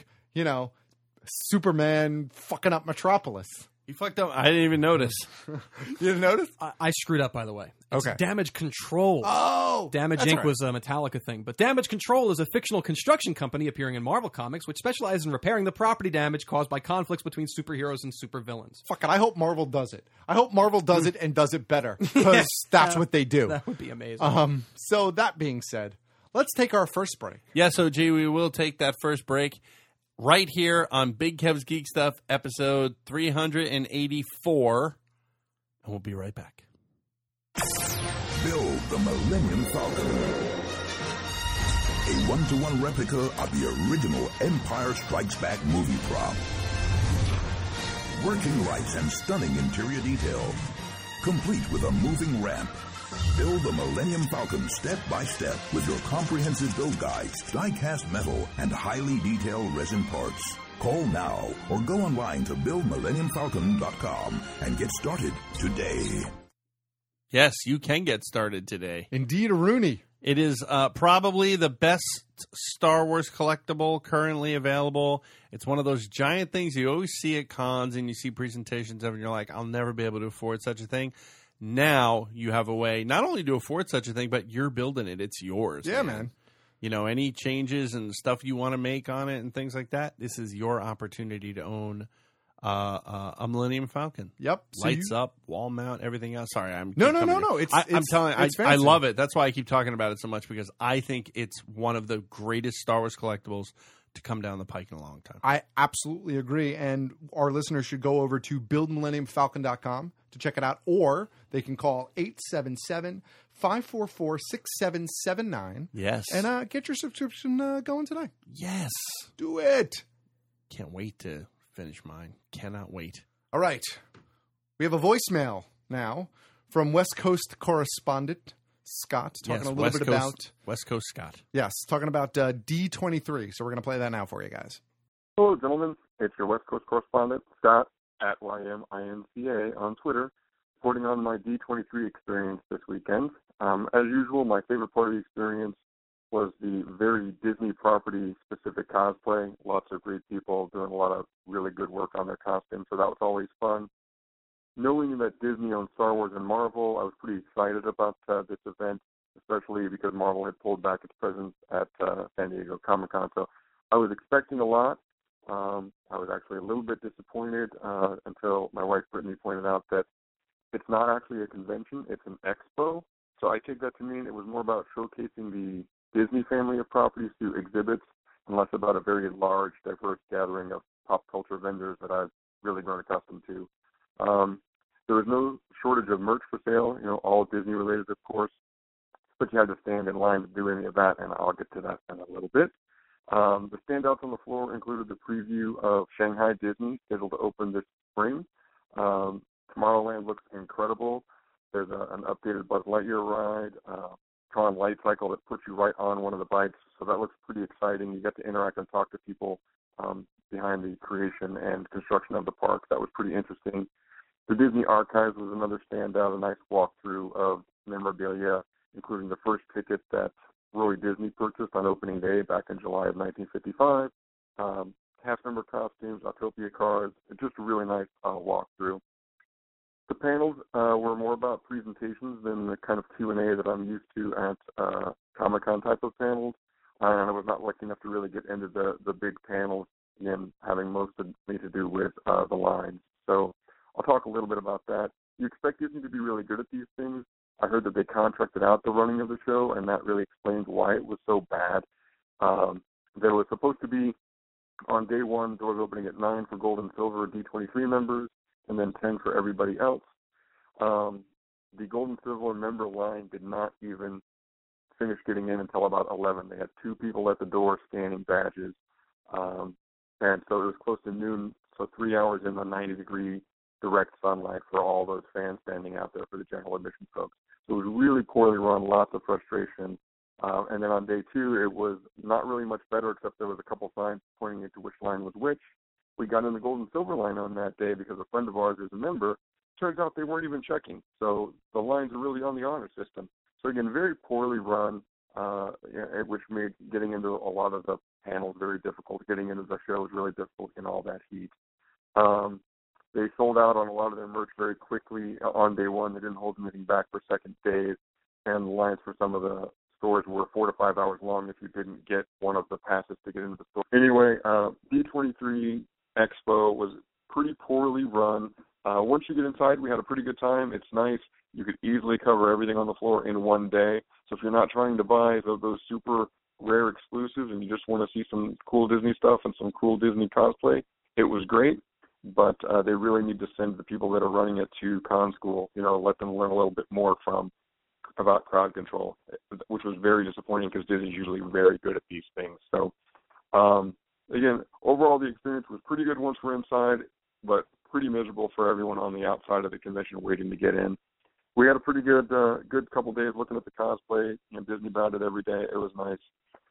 Superman fucking up Metropolis. You fucked up. I didn't even notice. You didn't notice? I screwed up, by the way. It's okay. Damage Control. Oh! Damage Inc. was a Metallica thing. But Damage Control is a fictional construction company appearing in Marvel Comics, which specializes in repairing the property damage caused by conflicts between superheroes and supervillains. Fuck it. I hope Marvel does it. I hope Marvel does it and does it better. Because that's what they do. That would be amazing. So that being said, let's take our first break. Yes, OG, we will take that first break. Right here on Big Kev's Geek Stuff, episode 384. And we'll be right back. Build the Millennium Falcon. A 1-to-1 replica of the original Empire Strikes Back movie prop. Working lights and stunning interior detail. Complete with a moving ramp. Build the Millennium Falcon step by step with your comprehensive build guides, die-cast metal, and highly detailed resin parts. Call now or go online to buildmillenniumfalcon.com and get started today. Yes, you can get started today. Indeed, Rooney. It is probably the best Star Wars collectible currently available. It's one of those giant things you always see at cons and you see presentations of it and you're like, I'll never be able to afford such a thing. Now you have a way not only to afford such a thing, but you're building it. It's yours. Yeah, man. You know, any changes and stuff you want to make on it and things like that, this is your opportunity to own a Millennium Falcon. Yep. Lights up, wall mount, everything else. Sorry, I'm No. I'm telling you, I love it. That's why I keep talking about it so much, because I think it's one of the greatest Star Wars collectibles to come down the pike in a long time. I absolutely agree, and our listeners should go over to buildmillenniumfalcon.com to check it out, or they can call 877-544-6779. Yes. And get your subscription going today. Yes. Do it. Can't wait to finish mine. Cannot wait. All right. We have a voicemail now from West Coast correspondent Scott talking a little bit about West Coast Scott. Yes, talking about D23. So we're going to play that now for you guys. Hello, gentlemen. It's your West Coast correspondent Scott at YMINCA on Twitter, reporting on my D23 experience this weekend. As usual, my favorite part of the experience was the very Disney property-specific cosplay. Lots of great people doing a lot of really good work on their costumes, so that was always fun. Knowing that Disney owns Star Wars and Marvel, I was pretty excited about this event, especially because Marvel had pulled back its presence at San Diego Comic-Con. So I was expecting a lot. I was actually a little bit disappointed until my wife Brittany pointed out that it's not actually a convention, it's an expo. So I take that to mean it was more about showcasing the Disney family of properties through exhibits and less about a very large, diverse gathering of pop culture vendors that I've really grown accustomed to. There was no shortage of merch for sale, all Disney related, of course, but you had to stand in line to do any of that, and I'll get to that in a little bit. The standouts on the floor included the preview of Shanghai Disney, scheduled to open this spring. Tomorrowland looks incredible. There's an updated Buzz Lightyear ride, Tron Light Cycle that puts you right on one of the bikes, so that looks pretty exciting. You get to interact and talk to people behind the creation and construction of the park. That was pretty interesting. The Disney Archives was another standout, a nice walkthrough of memorabilia, including the first ticket that Roy Disney purchased on opening day back in July of 1955, cast-member costumes, Autopia cards, just a really nice walkthrough. The panels were more about presentations than the kind of Q&A that I'm used to at Comic-Con type of panels, and I was not lucky enough to really get into the big panels, again, having most of me to do with the lines. So I'll talk a little bit about that. You expect Disney to be really good at these things. I heard that they contracted out the running of the show, and that really explains why it was so bad. There was supposed to be, on day one, doors opening at 9 for Gold and Silver D23 members, and then 10 for everybody else. The Gold and Silver member line did not even finish getting in until about 11. They had 2 people at the door scanning badges, and so it was close to noon, so 3 hours in the 90-degree direct sunlight for all those fans standing out there for the general admission folks. So it was really poorly run, lots of frustration. And then on day 2, it was not really much better, except there was a couple signs pointing into which line was which. We got in the Gold and Silver line on that day because a friend of ours is a member. Turns out they weren't even checking. So the lines are really on the honor system. So again, very poorly run, which made getting into a lot of the panels very difficult. Getting into the show was really difficult in all that heat. They sold out on a lot of their merch very quickly on day 1. They didn't hold anything back for second days, and the lines for some of the stores were 4 to 5 hours long if you didn't get one of the passes to get into the store. Anyway, D23 Expo was pretty poorly run. Once you get inside, we had a pretty good time. It's nice. You could easily cover everything on the floor in one day. So if you're not trying to buy those super rare exclusives and you just want to see some cool Disney stuff and some cool Disney cosplay, it was great. But they really need to send the people that are running it to con school, let them learn a little bit more about crowd control, which was very disappointing because Disney's usually very good at these things. So, again, overall the experience was pretty good once we're inside, but pretty miserable for everyone on the outside of the convention waiting to get in. We had a pretty good couple days looking at the cosplay, Disney bound it every day. It was nice.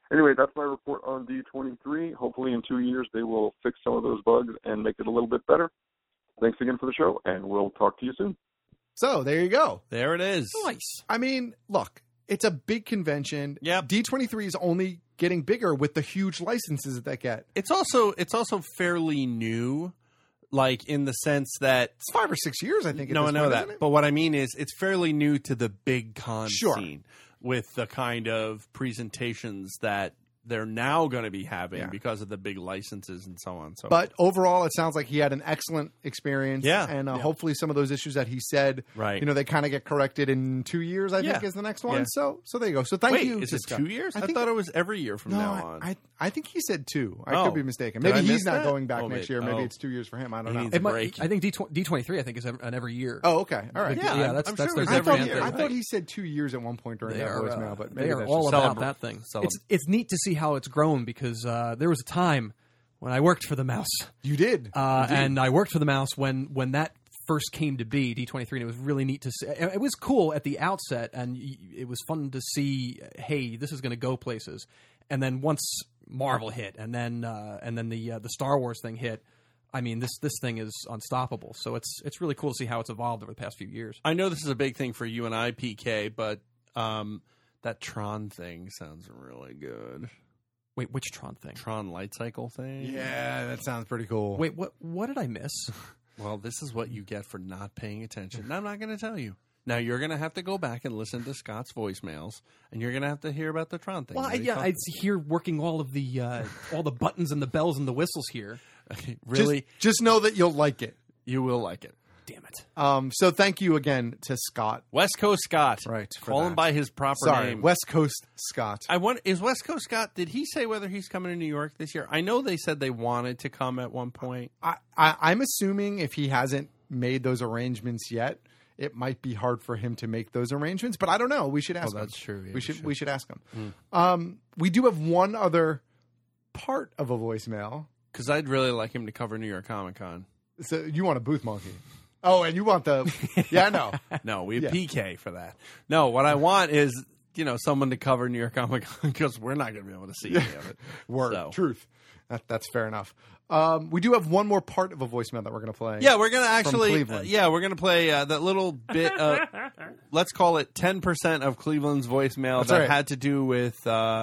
Anyway, that's my report on D23. Hopefully in 2 years they will fix some of those bugs and make it a little bit better. Thanks again for the show, and we'll talk to you soon. So there you go. There it is. Nice. I mean, look, it's a big convention. Yeah. D23 is only getting bigger with the huge licenses that they get. It's also fairly new, like in the sense that it's 5 or 6 years, I think. No, I know that. But what I mean is it's fairly new to the big con scene with the kind of presentations that they're now going to be having because of the big licenses and so on. But overall, it sounds like he had an excellent experience. Yeah. And hopefully some of those issues that he said, they kind of get corrected in 2 years, I think is the next one. Yeah. So there you go. So thank you. Is it 2 years? I thought it was every year from now on. I think he said 2. I could be mistaken. Maybe he's not going back next year. Maybe it's 2 years for him. I don't know. I think D23, I think, is an every year. Oh, okay. All right. Yeah, that's sure their every year. I thought he said 2 years at one point during that voicemail, but maybe they are all about that thing. It's neat to see how it's grown because there was a time when I worked for the Mouse. You did. And I worked for the Mouse when that first came to be, D23, and it was really neat to see. It was cool at the outset, and it was fun to see, hey, this is going to go places. And then once Marvel hit, and then the Star Wars thing hit, I mean, this thing is unstoppable. So it's really cool to see how it's evolved over the past few years. I know this is a big thing for you and I, PK, but that Tron thing sounds really good. Wait, which Tron thing? Tron light cycle thing? Yeah, that sounds pretty cool. Wait, what did I miss? Well, this is what you get for not paying attention. Now, I'm not going to tell you. Now, you're going to have to go back and listen to Scott's voicemails, and you're going to have to hear about the Tron thing. Well, I hear working all of the buttons and the bells and the whistles here. Really? Just know that you'll like it. You will like it. Damn it. So thank you again to Scott. West Coast Scott. Right. Call him by his proper name. West Coast Scott. I wonder, is West Coast Scott, did he say whether he's coming to New York this year? I know they said they wanted to come at one point. I'm assuming if he hasn't made those arrangements yet, it might be hard for him to make those arrangements, but I don't know. We should ask him. That's true. Yeah, we should ask him. We do have one other part of a voicemail. Because I'd really like him to cover New York Comic Con. So you want a booth monkey. Oh, and you want the... Yeah, I know. No, we have PK for that. No, what I want is, someone to cover New York Comic Con because we're not going to be able to see any of it. Word. So. Truth. That's fair enough. We do have one more part of a voicemail that we're going to play. Yeah, we're going to actually... we're going to play that little bit of... let's call it 10% of Cleveland's voicemail had to do with...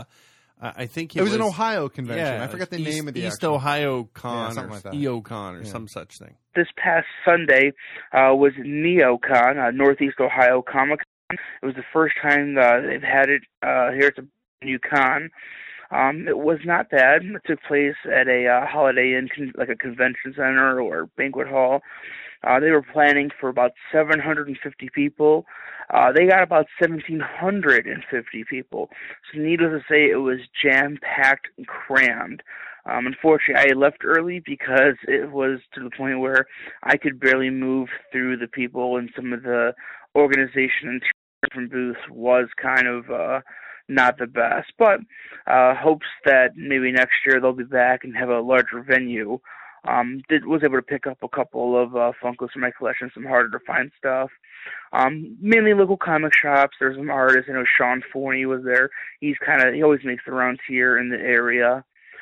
I think it was an Ohio convention. I forgot the name of the East Ohio Con something like that. EOCon or some such thing. This past Sunday was NeoCon, Northeast Ohio Comic Con. It was the first time they've had it here at the new con. It was not bad. It took place at a Holiday Inn, like a convention center or banquet hall. They were planning for about 750 people. They got about 1,750 people. So needless to say, it was jam-packed and crammed. Unfortunately, I left early because it was to the point where I could barely move through the people, and some of the organization and different booths was kind of not the best. But hopes that maybe next year they'll be back and have a larger venue. Was able to pick up a couple of Funkos from my collection, some harder to find stuff. Mainly local comic shops. There's some artists. I know Sean Forney was there. He always makes the rounds here in the area.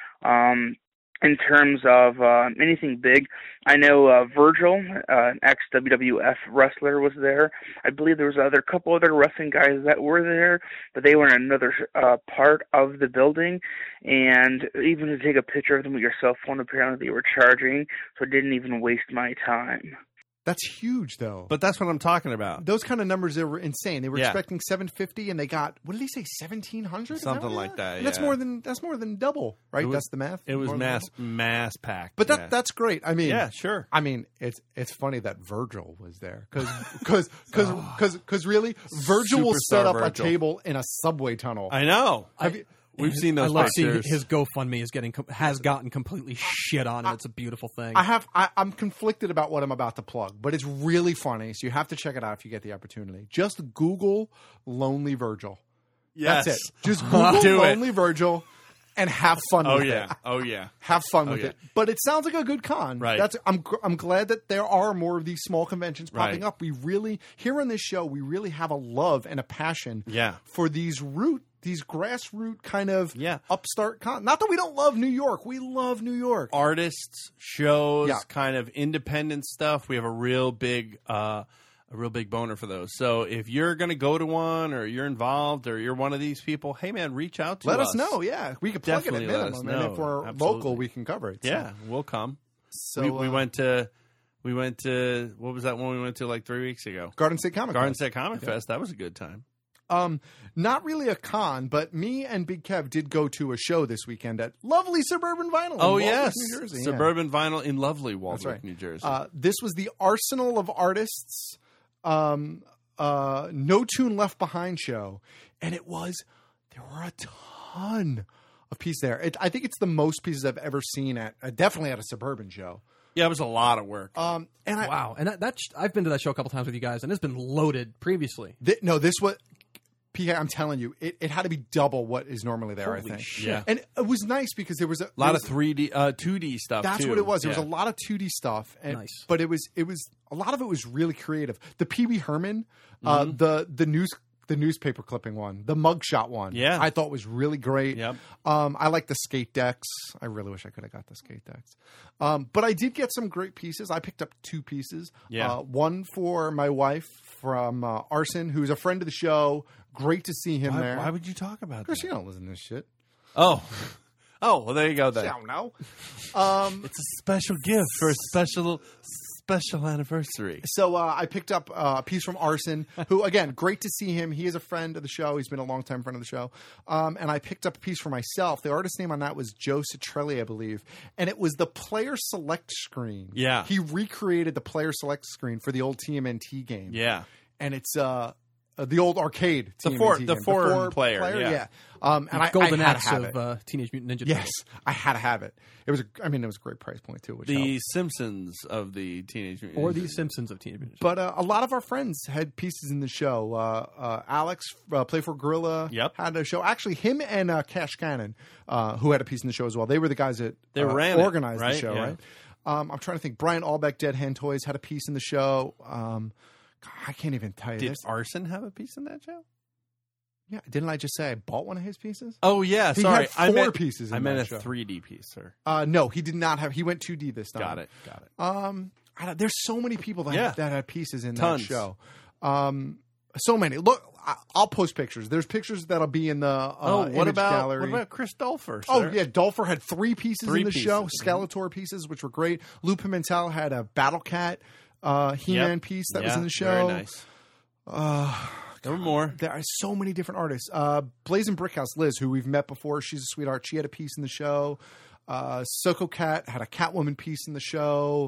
In terms of anything big, I know Virgil, an ex-WWF wrestler, was there. I believe there was a couple other wrestling guys that were there, but they were in another part of the building. And even to take a picture of them with your cell phone, apparently they were charging, so I didn't even waste my time. That's huge, though. But that's what I'm talking about. Those kind of numbers, they were insane. They were expecting 750, and they got, what did he say, 1,700? Something like that. And that's more than double, right? That's the math. It was mass packed. But that's great. I mean, yeah, sure. I mean, it's funny that Virgil was there because really, Virgil will set up a table in a subway tunnel. I know. We've seen those. I love pictures. seeing his GoFundMe has gotten completely shit on, and it's a beautiful thing. I'm conflicted about what I'm about to plug, but it's really funny, so you have to check it out if you get the opportunity. Just Google Lonely Virgil. Yes. That's it. Just Google Lonely Virgil and have fun with it. Oh yeah. Have fun with it. But it sounds like a good con. Right. I'm glad that there are more of these small conventions popping up. We really, here on this show, we really have a love and a passion for these root these grassroots kind of upstart. Not that we don't love New York. We love New York. Artists, shows, kind of independent stuff. We have a real big boner for those. So if you're going to go to one, or you're involved, or you're one of these people, hey man, reach out to us. Let us know. Yeah, we could plug it at minimum, and if we're local, we can cover it. So. Yeah, we'll come. So we went to what was that one we went to like 3 weeks ago? Garden State Comic Fest. That was a good time. Not really a con, but me and Big Kev did go to a show this weekend at lovely Suburban Vinyl in Waldwick, New Jersey. Suburban Vinyl in lovely Waldwick, right. New Jersey. This was the Arsenal of Artists No Tune Left Behind show, and there were a ton of pieces there. I think it's the most pieces I've ever seen definitely at a Suburban show. Yeah, it was a lot of work. And I've been to that show a couple times with you guys, and it's been loaded previously. This was. PK, I'm telling you, it had to be double what is normally there. Holy I think. Shit. Yeah. And it was nice because there was a lot of 3D, 2D stuff. That's what it was. There was a lot of 2D stuff, but it was a lot of it was really creative. The Pee Wee Herman, the newspaper clipping one, the mugshot one, I thought was really great. Yep. I like the skate decks. I really wish I could have got the skate decks. But I did get some great pieces. I picked up 2 pieces. Yeah. One for my wife from Arson, who's a friend of the show. Great to see him there. Why would you talk about that? Because you don't listen to this shit. Oh, well, there you go then. I don't know. It's a special gift for a special anniversary. So I picked up a piece from Arson, who, again, great to see him. He is a friend of the show. He's been a longtime friend of the show. And I picked up a piece for myself. The artist name on that was Joe Citrelli, I believe. And it was the player select screen. Yeah. He recreated the player select screen for the old TMNT game. Yeah. And it's the old arcade TMNT the four player. Yeah. And I Golden had Axe to have it. of Teenage Mutant Ninja Turtles. Yes, I had to have it. It was a great price point too. Which the helped. Simpsons of the Teenage Mutant or the Simpsons of Teenage Mutant Ninja But a lot of our friends had pieces in the show. Alex, Play for Gorilla, had a show. Actually, him and Cash Cannon, who had a piece in the show as well. They were the guys that organized the show, right? I'm trying to think. Brian Albeck, Dead Hand Toys, had a piece in the show. I can't even tell you. Did Arson have a piece in that show? Yeah, didn't I just say I bought one of his pieces? Oh yeah, sorry, He had 4 pieces. I meant a show. 3D piece, sir. No, he did not have. He went 2D this time. Got it. There's so many people that had pieces in Tons. that show. So many. Look, I'll post pictures. There's pictures that'll be in the image gallery. What about Chris Dolfer? Sir? Oh yeah, Dolfer had 3 pieces in the show. Skeletor pieces, which were great. Lou Pimentel had a Battle Cat He-Man piece that was in the show. Very nice. There were more. There are so many different artists. Blazing Brickhouse Liz, who we've met before, she's a sweetheart. She had a piece in the show. Soko Cat had a Catwoman piece in the show.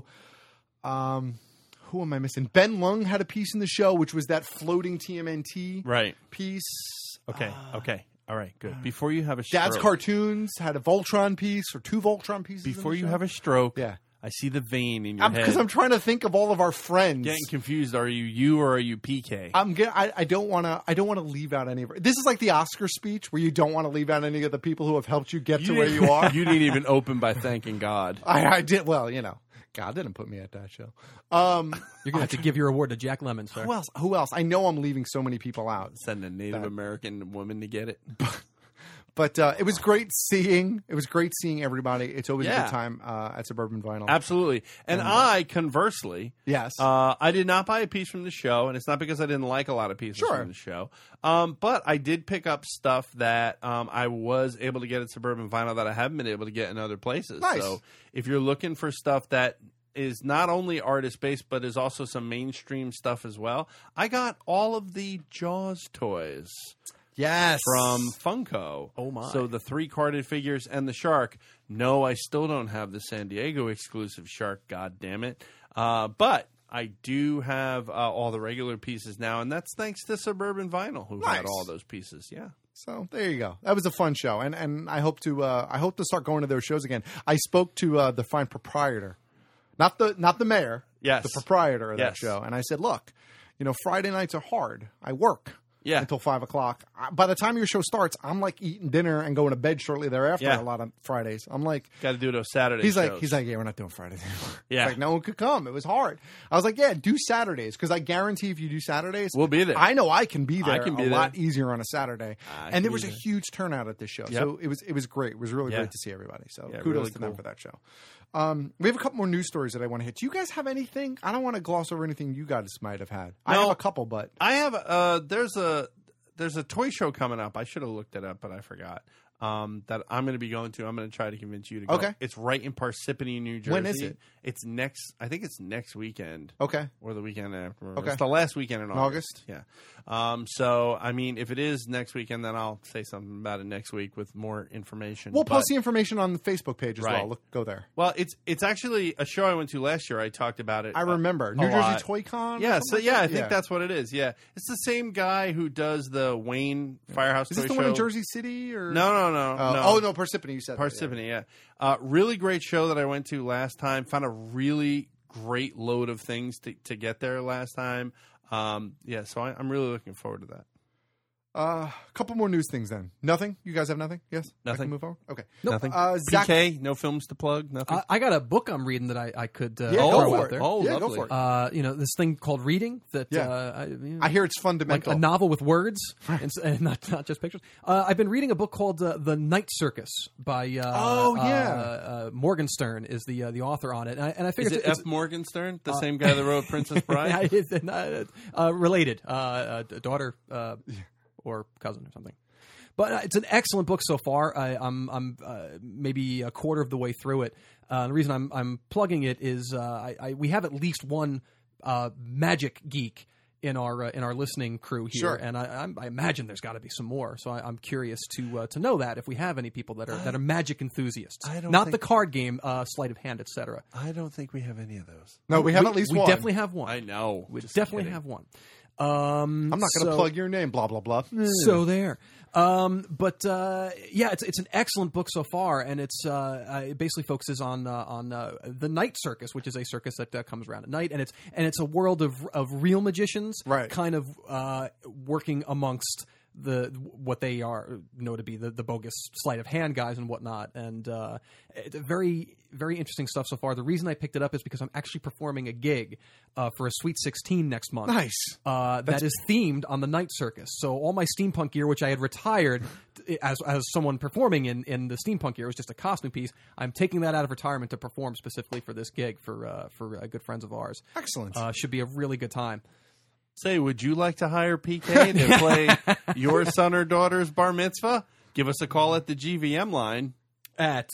Who am I missing? Ben Lung had a piece in the show, which was that floating TMNT piece. Okay. All right, good. Before you have a stroke. Dad's Cartoons had a Voltron piece or 2 Voltron pieces. Before you have a stroke. Yeah. I see the vein in your head. Because I'm trying to think of all of our friends. Getting confused. Are you or are you PK? I don't want to leave out any. This is like the Oscar speech where you don't want to leave out any of the people who have helped you get to where you are. You didn't even open by thanking God. I did. Well, God didn't put me at that show. You're going to have to give your award to Jack Lemmon, sir. Who else? I know I'm leaving so many people out. Send a Native American woman to get it. But it was great seeing. Everybody. It's always a good time at Suburban Vinyl. Absolutely. And I, conversely, I did not buy a piece from the show, and it's not because I didn't like a lot of pieces from the show. But I did pick up stuff that I was able to get at Suburban Vinyl that I haven't been able to get in other places. Nice. So if you're looking for stuff that is not only artist-based, but is also some mainstream stuff as well, I got all of the Jaws toys. Yes. From Funko. Oh, my. So the 3 carded figures and the shark. No, I still don't have the San Diego exclusive shark, god damn it. But I do have all the regular pieces now, and that's thanks to Suburban Vinyl, who had all those pieces. Yeah. So there you go. That was a fun show, and I hope to start going to those shows again. I spoke to the fine proprietor, not the mayor, yes, the proprietor of that show, and I said, look, Friday nights are hard. I work. until 5 o'clock. By the time your show starts, I'm like eating dinner and going to bed shortly thereafter. A lot of Fridays, I'm like, got to do those Saturdays. He's like, yeah, we're not doing Fridays anymore. Yeah, like no one could come. It was hard. I was like, yeah, do Saturdays because I guarantee if you do Saturdays, we'll be there. I know I can be there. I can be a there. lot easier on a Saturday. And there was a huge turnout at this show, so it was great. It was really great to see everybody. So kudos really to them for that show. We have a couple more news stories that I want to hit. Do you guys have anything? I don't want to gloss over anything you guys might have had. I have a couple, but I have. There's a toy show coming up. I should have looked it up, but I forgot. That I'm going to be going to. I'm going to try to convince you to go. Okay. It's right in Parsippany, New Jersey. When is it? It's next. I think it's next weekend. Okay. Or the weekend after. Okay. It's the last weekend in August. Yeah. So I mean, if it is next weekend, then I'll say something about it next week with more information. We'll post the information on the Facebook page as well. Go there. Well, it's actually a show I went to last year. I talked about it. I remember New Jersey Toy Con. Yeah. So like I think that's what it is. Yeah. It's the same guy who does the Wayne Firehouse Is Toy this the Show. one in Jersey City or No. Oh no, Parsippany. You said Parsippany. Yeah. Really great show that I went to last time. Found a really great load of things to get there last time. So I'm really looking forward to that. A couple more news things then. Nothing? You guys have nothing? Yes? Nothing. I can move forward? Okay. Nothing. Zach, PK, no films to plug? Nothing? I got a book I'm reading that I could go throw for out it. there. Oh, lovely. Go for it. This thing called reading that I hear it's fundamental. Like a novel with words and not just pictures. I've been reading a book called The Night Circus by Morgenstern is the author on it. And I figured is it F. Morgenstern, the same guy that wrote Princess Bride? Related. Daughter or cousin or something. But it's an excellent book so far. I'm maybe a quarter of the way through it. The reason I'm plugging it is we have at least one magic geek in our listening crew here, and I imagine there's got to be some more. So I'm curious to know that if we have any people that are magic enthusiasts, not the card game, sleight of hand, etc. I don't think we have any of those. No, we have at least one. We definitely have one. I know. We definitely have one. I'm not going to plug your name, blah, blah, blah. So there. It's an excellent book so far, and it basically focuses on the Night Circus, which is a circus that comes around at night, and it's a world of real magicians, kind of working amongst what they know to be the bogus sleight of hand guys and whatnot, and it's very, very interesting stuff so far. The reason I picked it up is because I'm actually performing a gig for a Sweet 16 next month. Nice. That is themed on the Night Circus. So all my steampunk gear, which I had retired as someone performing in the steampunk gear, was just a costume piece. I'm taking that out of retirement to perform specifically for this gig for good friends of ours. Excellent. Should be a really good time. Say, would you like to hire PK to play your son or daughter's bar mitzvah? Give us a call at the GVM line at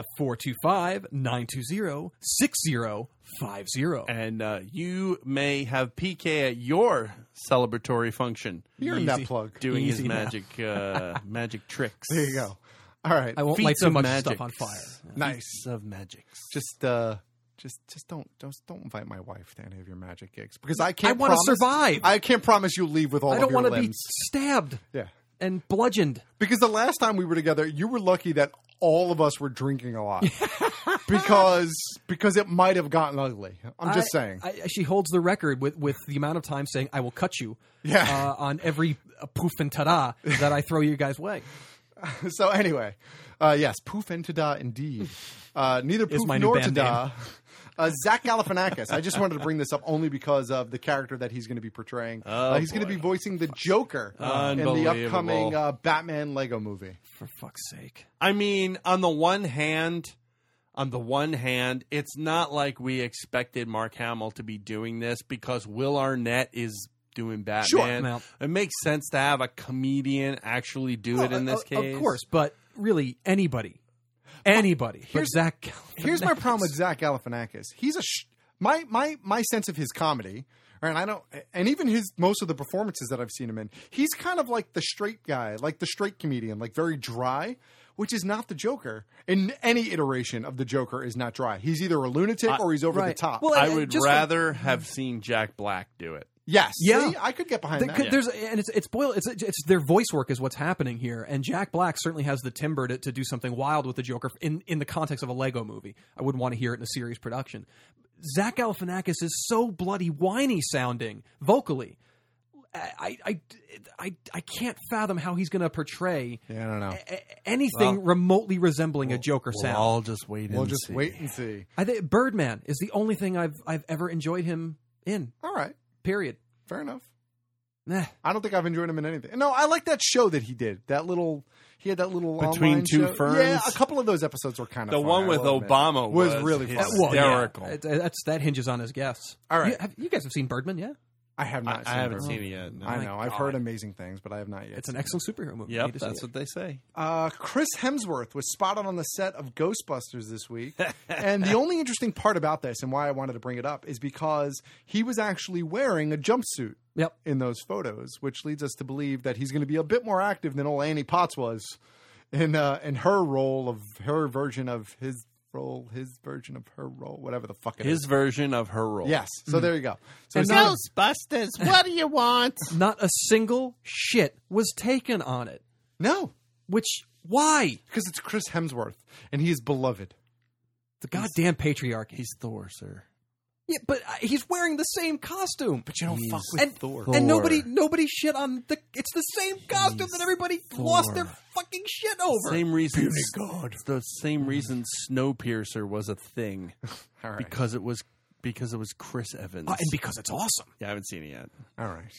425-920-6050. And you may have PK at your celebratory function. You're in that plug. Doing his magic magic tricks. There you go. All right. I won't light too much stuff on fire. Nice. Feats of magics. Just don't invite my wife to any of your magic gigs because I want to survive. I can't promise you'll leave with all of your limbs. I don't want to be stabbed. Yeah. And bludgeoned. Because the last time we were together, you were lucky that all of us were drinking a lot. because it might have gotten ugly. I'm just saying. She holds the record with the amount of time saying, I will cut you on every poof and ta-da that I throw you guys' way. So anyway, yes, poof and ta-da indeed. Neither poof nor ta-da. Zach Galifianakis. I just wanted to bring this up only because of the character that he's going to be portraying. He's going to be voicing the Joker in the upcoming Batman Lego movie. For fuck's sake. I mean, on the one hand, it's not like we expected Mark Hamill to be doing this because Will Arnett is doing Batman. Sure. It makes sense to have a comedian actually do it in this case. Of course, but really anybody. Here's Zach Galifianakis. Here's my problem with Zach Galifianakis. He's my sense of his comedy, and even most of the performances that I've seen him in, he's kind of like the straight guy, like the straight comedian, like very dry, which is not the Joker. In any iteration of the Joker is not dry. He's either a lunatic or he's over the top. Well, I would rather have seen Jack Black do it. Yes, yeah, see, I could get behind that. It's their voice work is what's happening here, and Jack Black certainly has the timbre to do something wild with the Joker in the context of a Lego movie. I wouldn't want to hear it in a serious production. Zach Galifianakis is so bloody whiny sounding vocally, I can't fathom how he's going to portray I don't know. anything remotely resembling a Joker We'll sound. all just wait We'll and just see. wait and see. I think Birdman is the only thing I've ever enjoyed him in. All right. Period. Fair enough. Nah. I don't think I've enjoyed him in anything. No, I like that show that he did. He had that little Between online Two show. Ferns? Yeah, a couple of those episodes were kind of The fun, one I with will admit. Obama was really fun. hysterical. That hinges on his guess. All right. You guys have seen Birdman, yeah? I have not. I haven't seen it yet. No. I know. I've heard amazing things, but I have not yet. It's an excellent superhero movie. Yep, that's what they say. Chris Hemsworth was spotted on the set of Ghostbusters this week. And the only interesting part about this and why I wanted to bring it up is because he was actually wearing a jumpsuit in those photos, which leads us to believe that he's going to be a bit more active than old Annie Potts was in her role of her version of his role, whatever the fuck it is. His version of her role. Yes. So there you go. So And Ghostbusters, what do you want? Not a single shit was taken on it. No. Why? Because it's Chris Hemsworth, and he is beloved. The goddamn patriarchy. He's Thor, sir. Yeah, but he's wearing the same costume. But you don't fuck with Thor. And nobody shit on the. It's the same costume that everybody lost their fucking shit over. Same reason. It's the same reason Snowpiercer was a thing. All right. Because it was Chris Evans, and because it's awesome. Yeah, I haven't seen it yet. All right.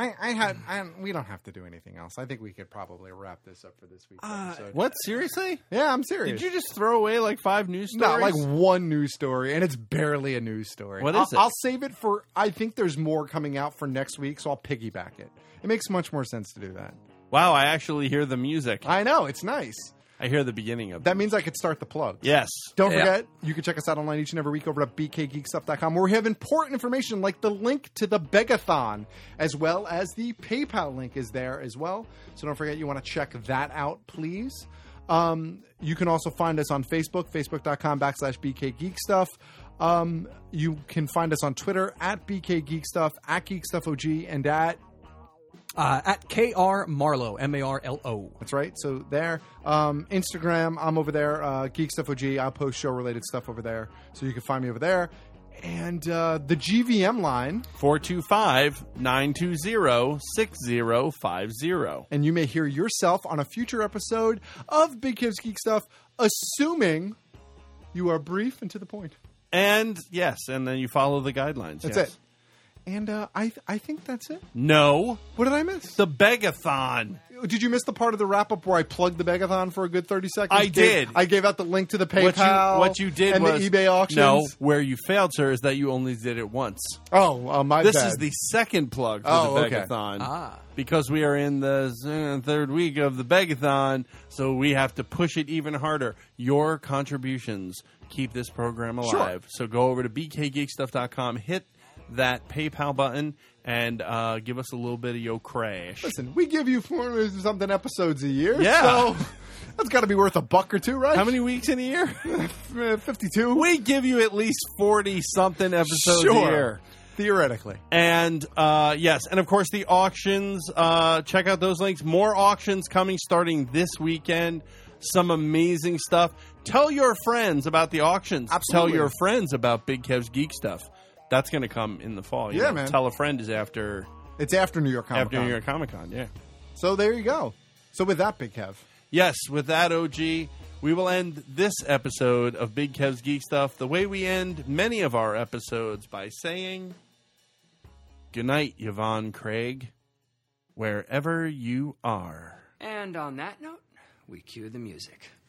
We don't have to do anything else. I think we could probably wrap this up for this week's episode. What? Seriously? Yeah, I'm serious. Did you just throw away like 5 news stories? Not like one news story, and it's barely a news story. What is it? I'll save it for. I think there's more coming out for next week, so I'll piggyback it. It makes much more sense to do that. Wow, I actually hear the music. I know, it's nice. I hear the beginning of it. That means I could start the plugs. Yes. Don't forget, you can check us out online each and every week over at bkgeekstuff.com, where we have important information like the link to the Begathon, as well as the PayPal link is there as well. So don't forget, you want to check that out, please. You can also find us on Facebook, facebook.com/bkgeekstuff. You can find us on Twitter at bkgeekstuff, at geekstuffog, and at KR Marlowe, MARLO. That's right. So there. Instagram, I'm over there. GeekStuffOG. I'll post show-related stuff over there. So you can find me over there. And the GVM line. 425-920-6050. And you may hear yourself on a future episode of Big Kev's Geek Stuff, assuming you are brief and to the point. And, yes, and then you follow the guidelines. That's it. And I think that's it. No. What did I miss? The Begathon. Did you miss the part of the wrap-up where I plugged the Begathon for a good 30 seconds? I did. I gave out the link to the PayPal What you did and was... the eBay auctions. No, where you failed, sir, is that you only did it once. Oh, my bad. This is the second plug for the Begathon. Because we are in the third week of the Begathon, so we have to push it even harder. Your contributions keep this program alive. So go over to bkgeekstuff.com, hit that PayPal button, and give us a little bit of your crash. Listen, we give you 4-something episodes a year, Yeah. so that's got to be worth $1 or $2, right? How many weeks in a year? 52. We give you at least 40-something episodes a year. Theoretically. And, yes, and of course the auctions, check out those links. More auctions coming starting this weekend. Some amazing stuff. Tell your friends about the auctions. Absolutely. Tell your friends about Big Kev's Geek Stuff. That's going to come in the fall. You know, man. Tell a Friend is after... It's after New York Comic Con. After New York Comic Con, yeah. So there you go. So with that, Big Kev. Yes, with that, OG, we will end this episode of Big Kev's Geek Stuff the way we end many of our episodes, by saying, good night, Yvonne Craig, wherever you are. And on that note, we cue the music.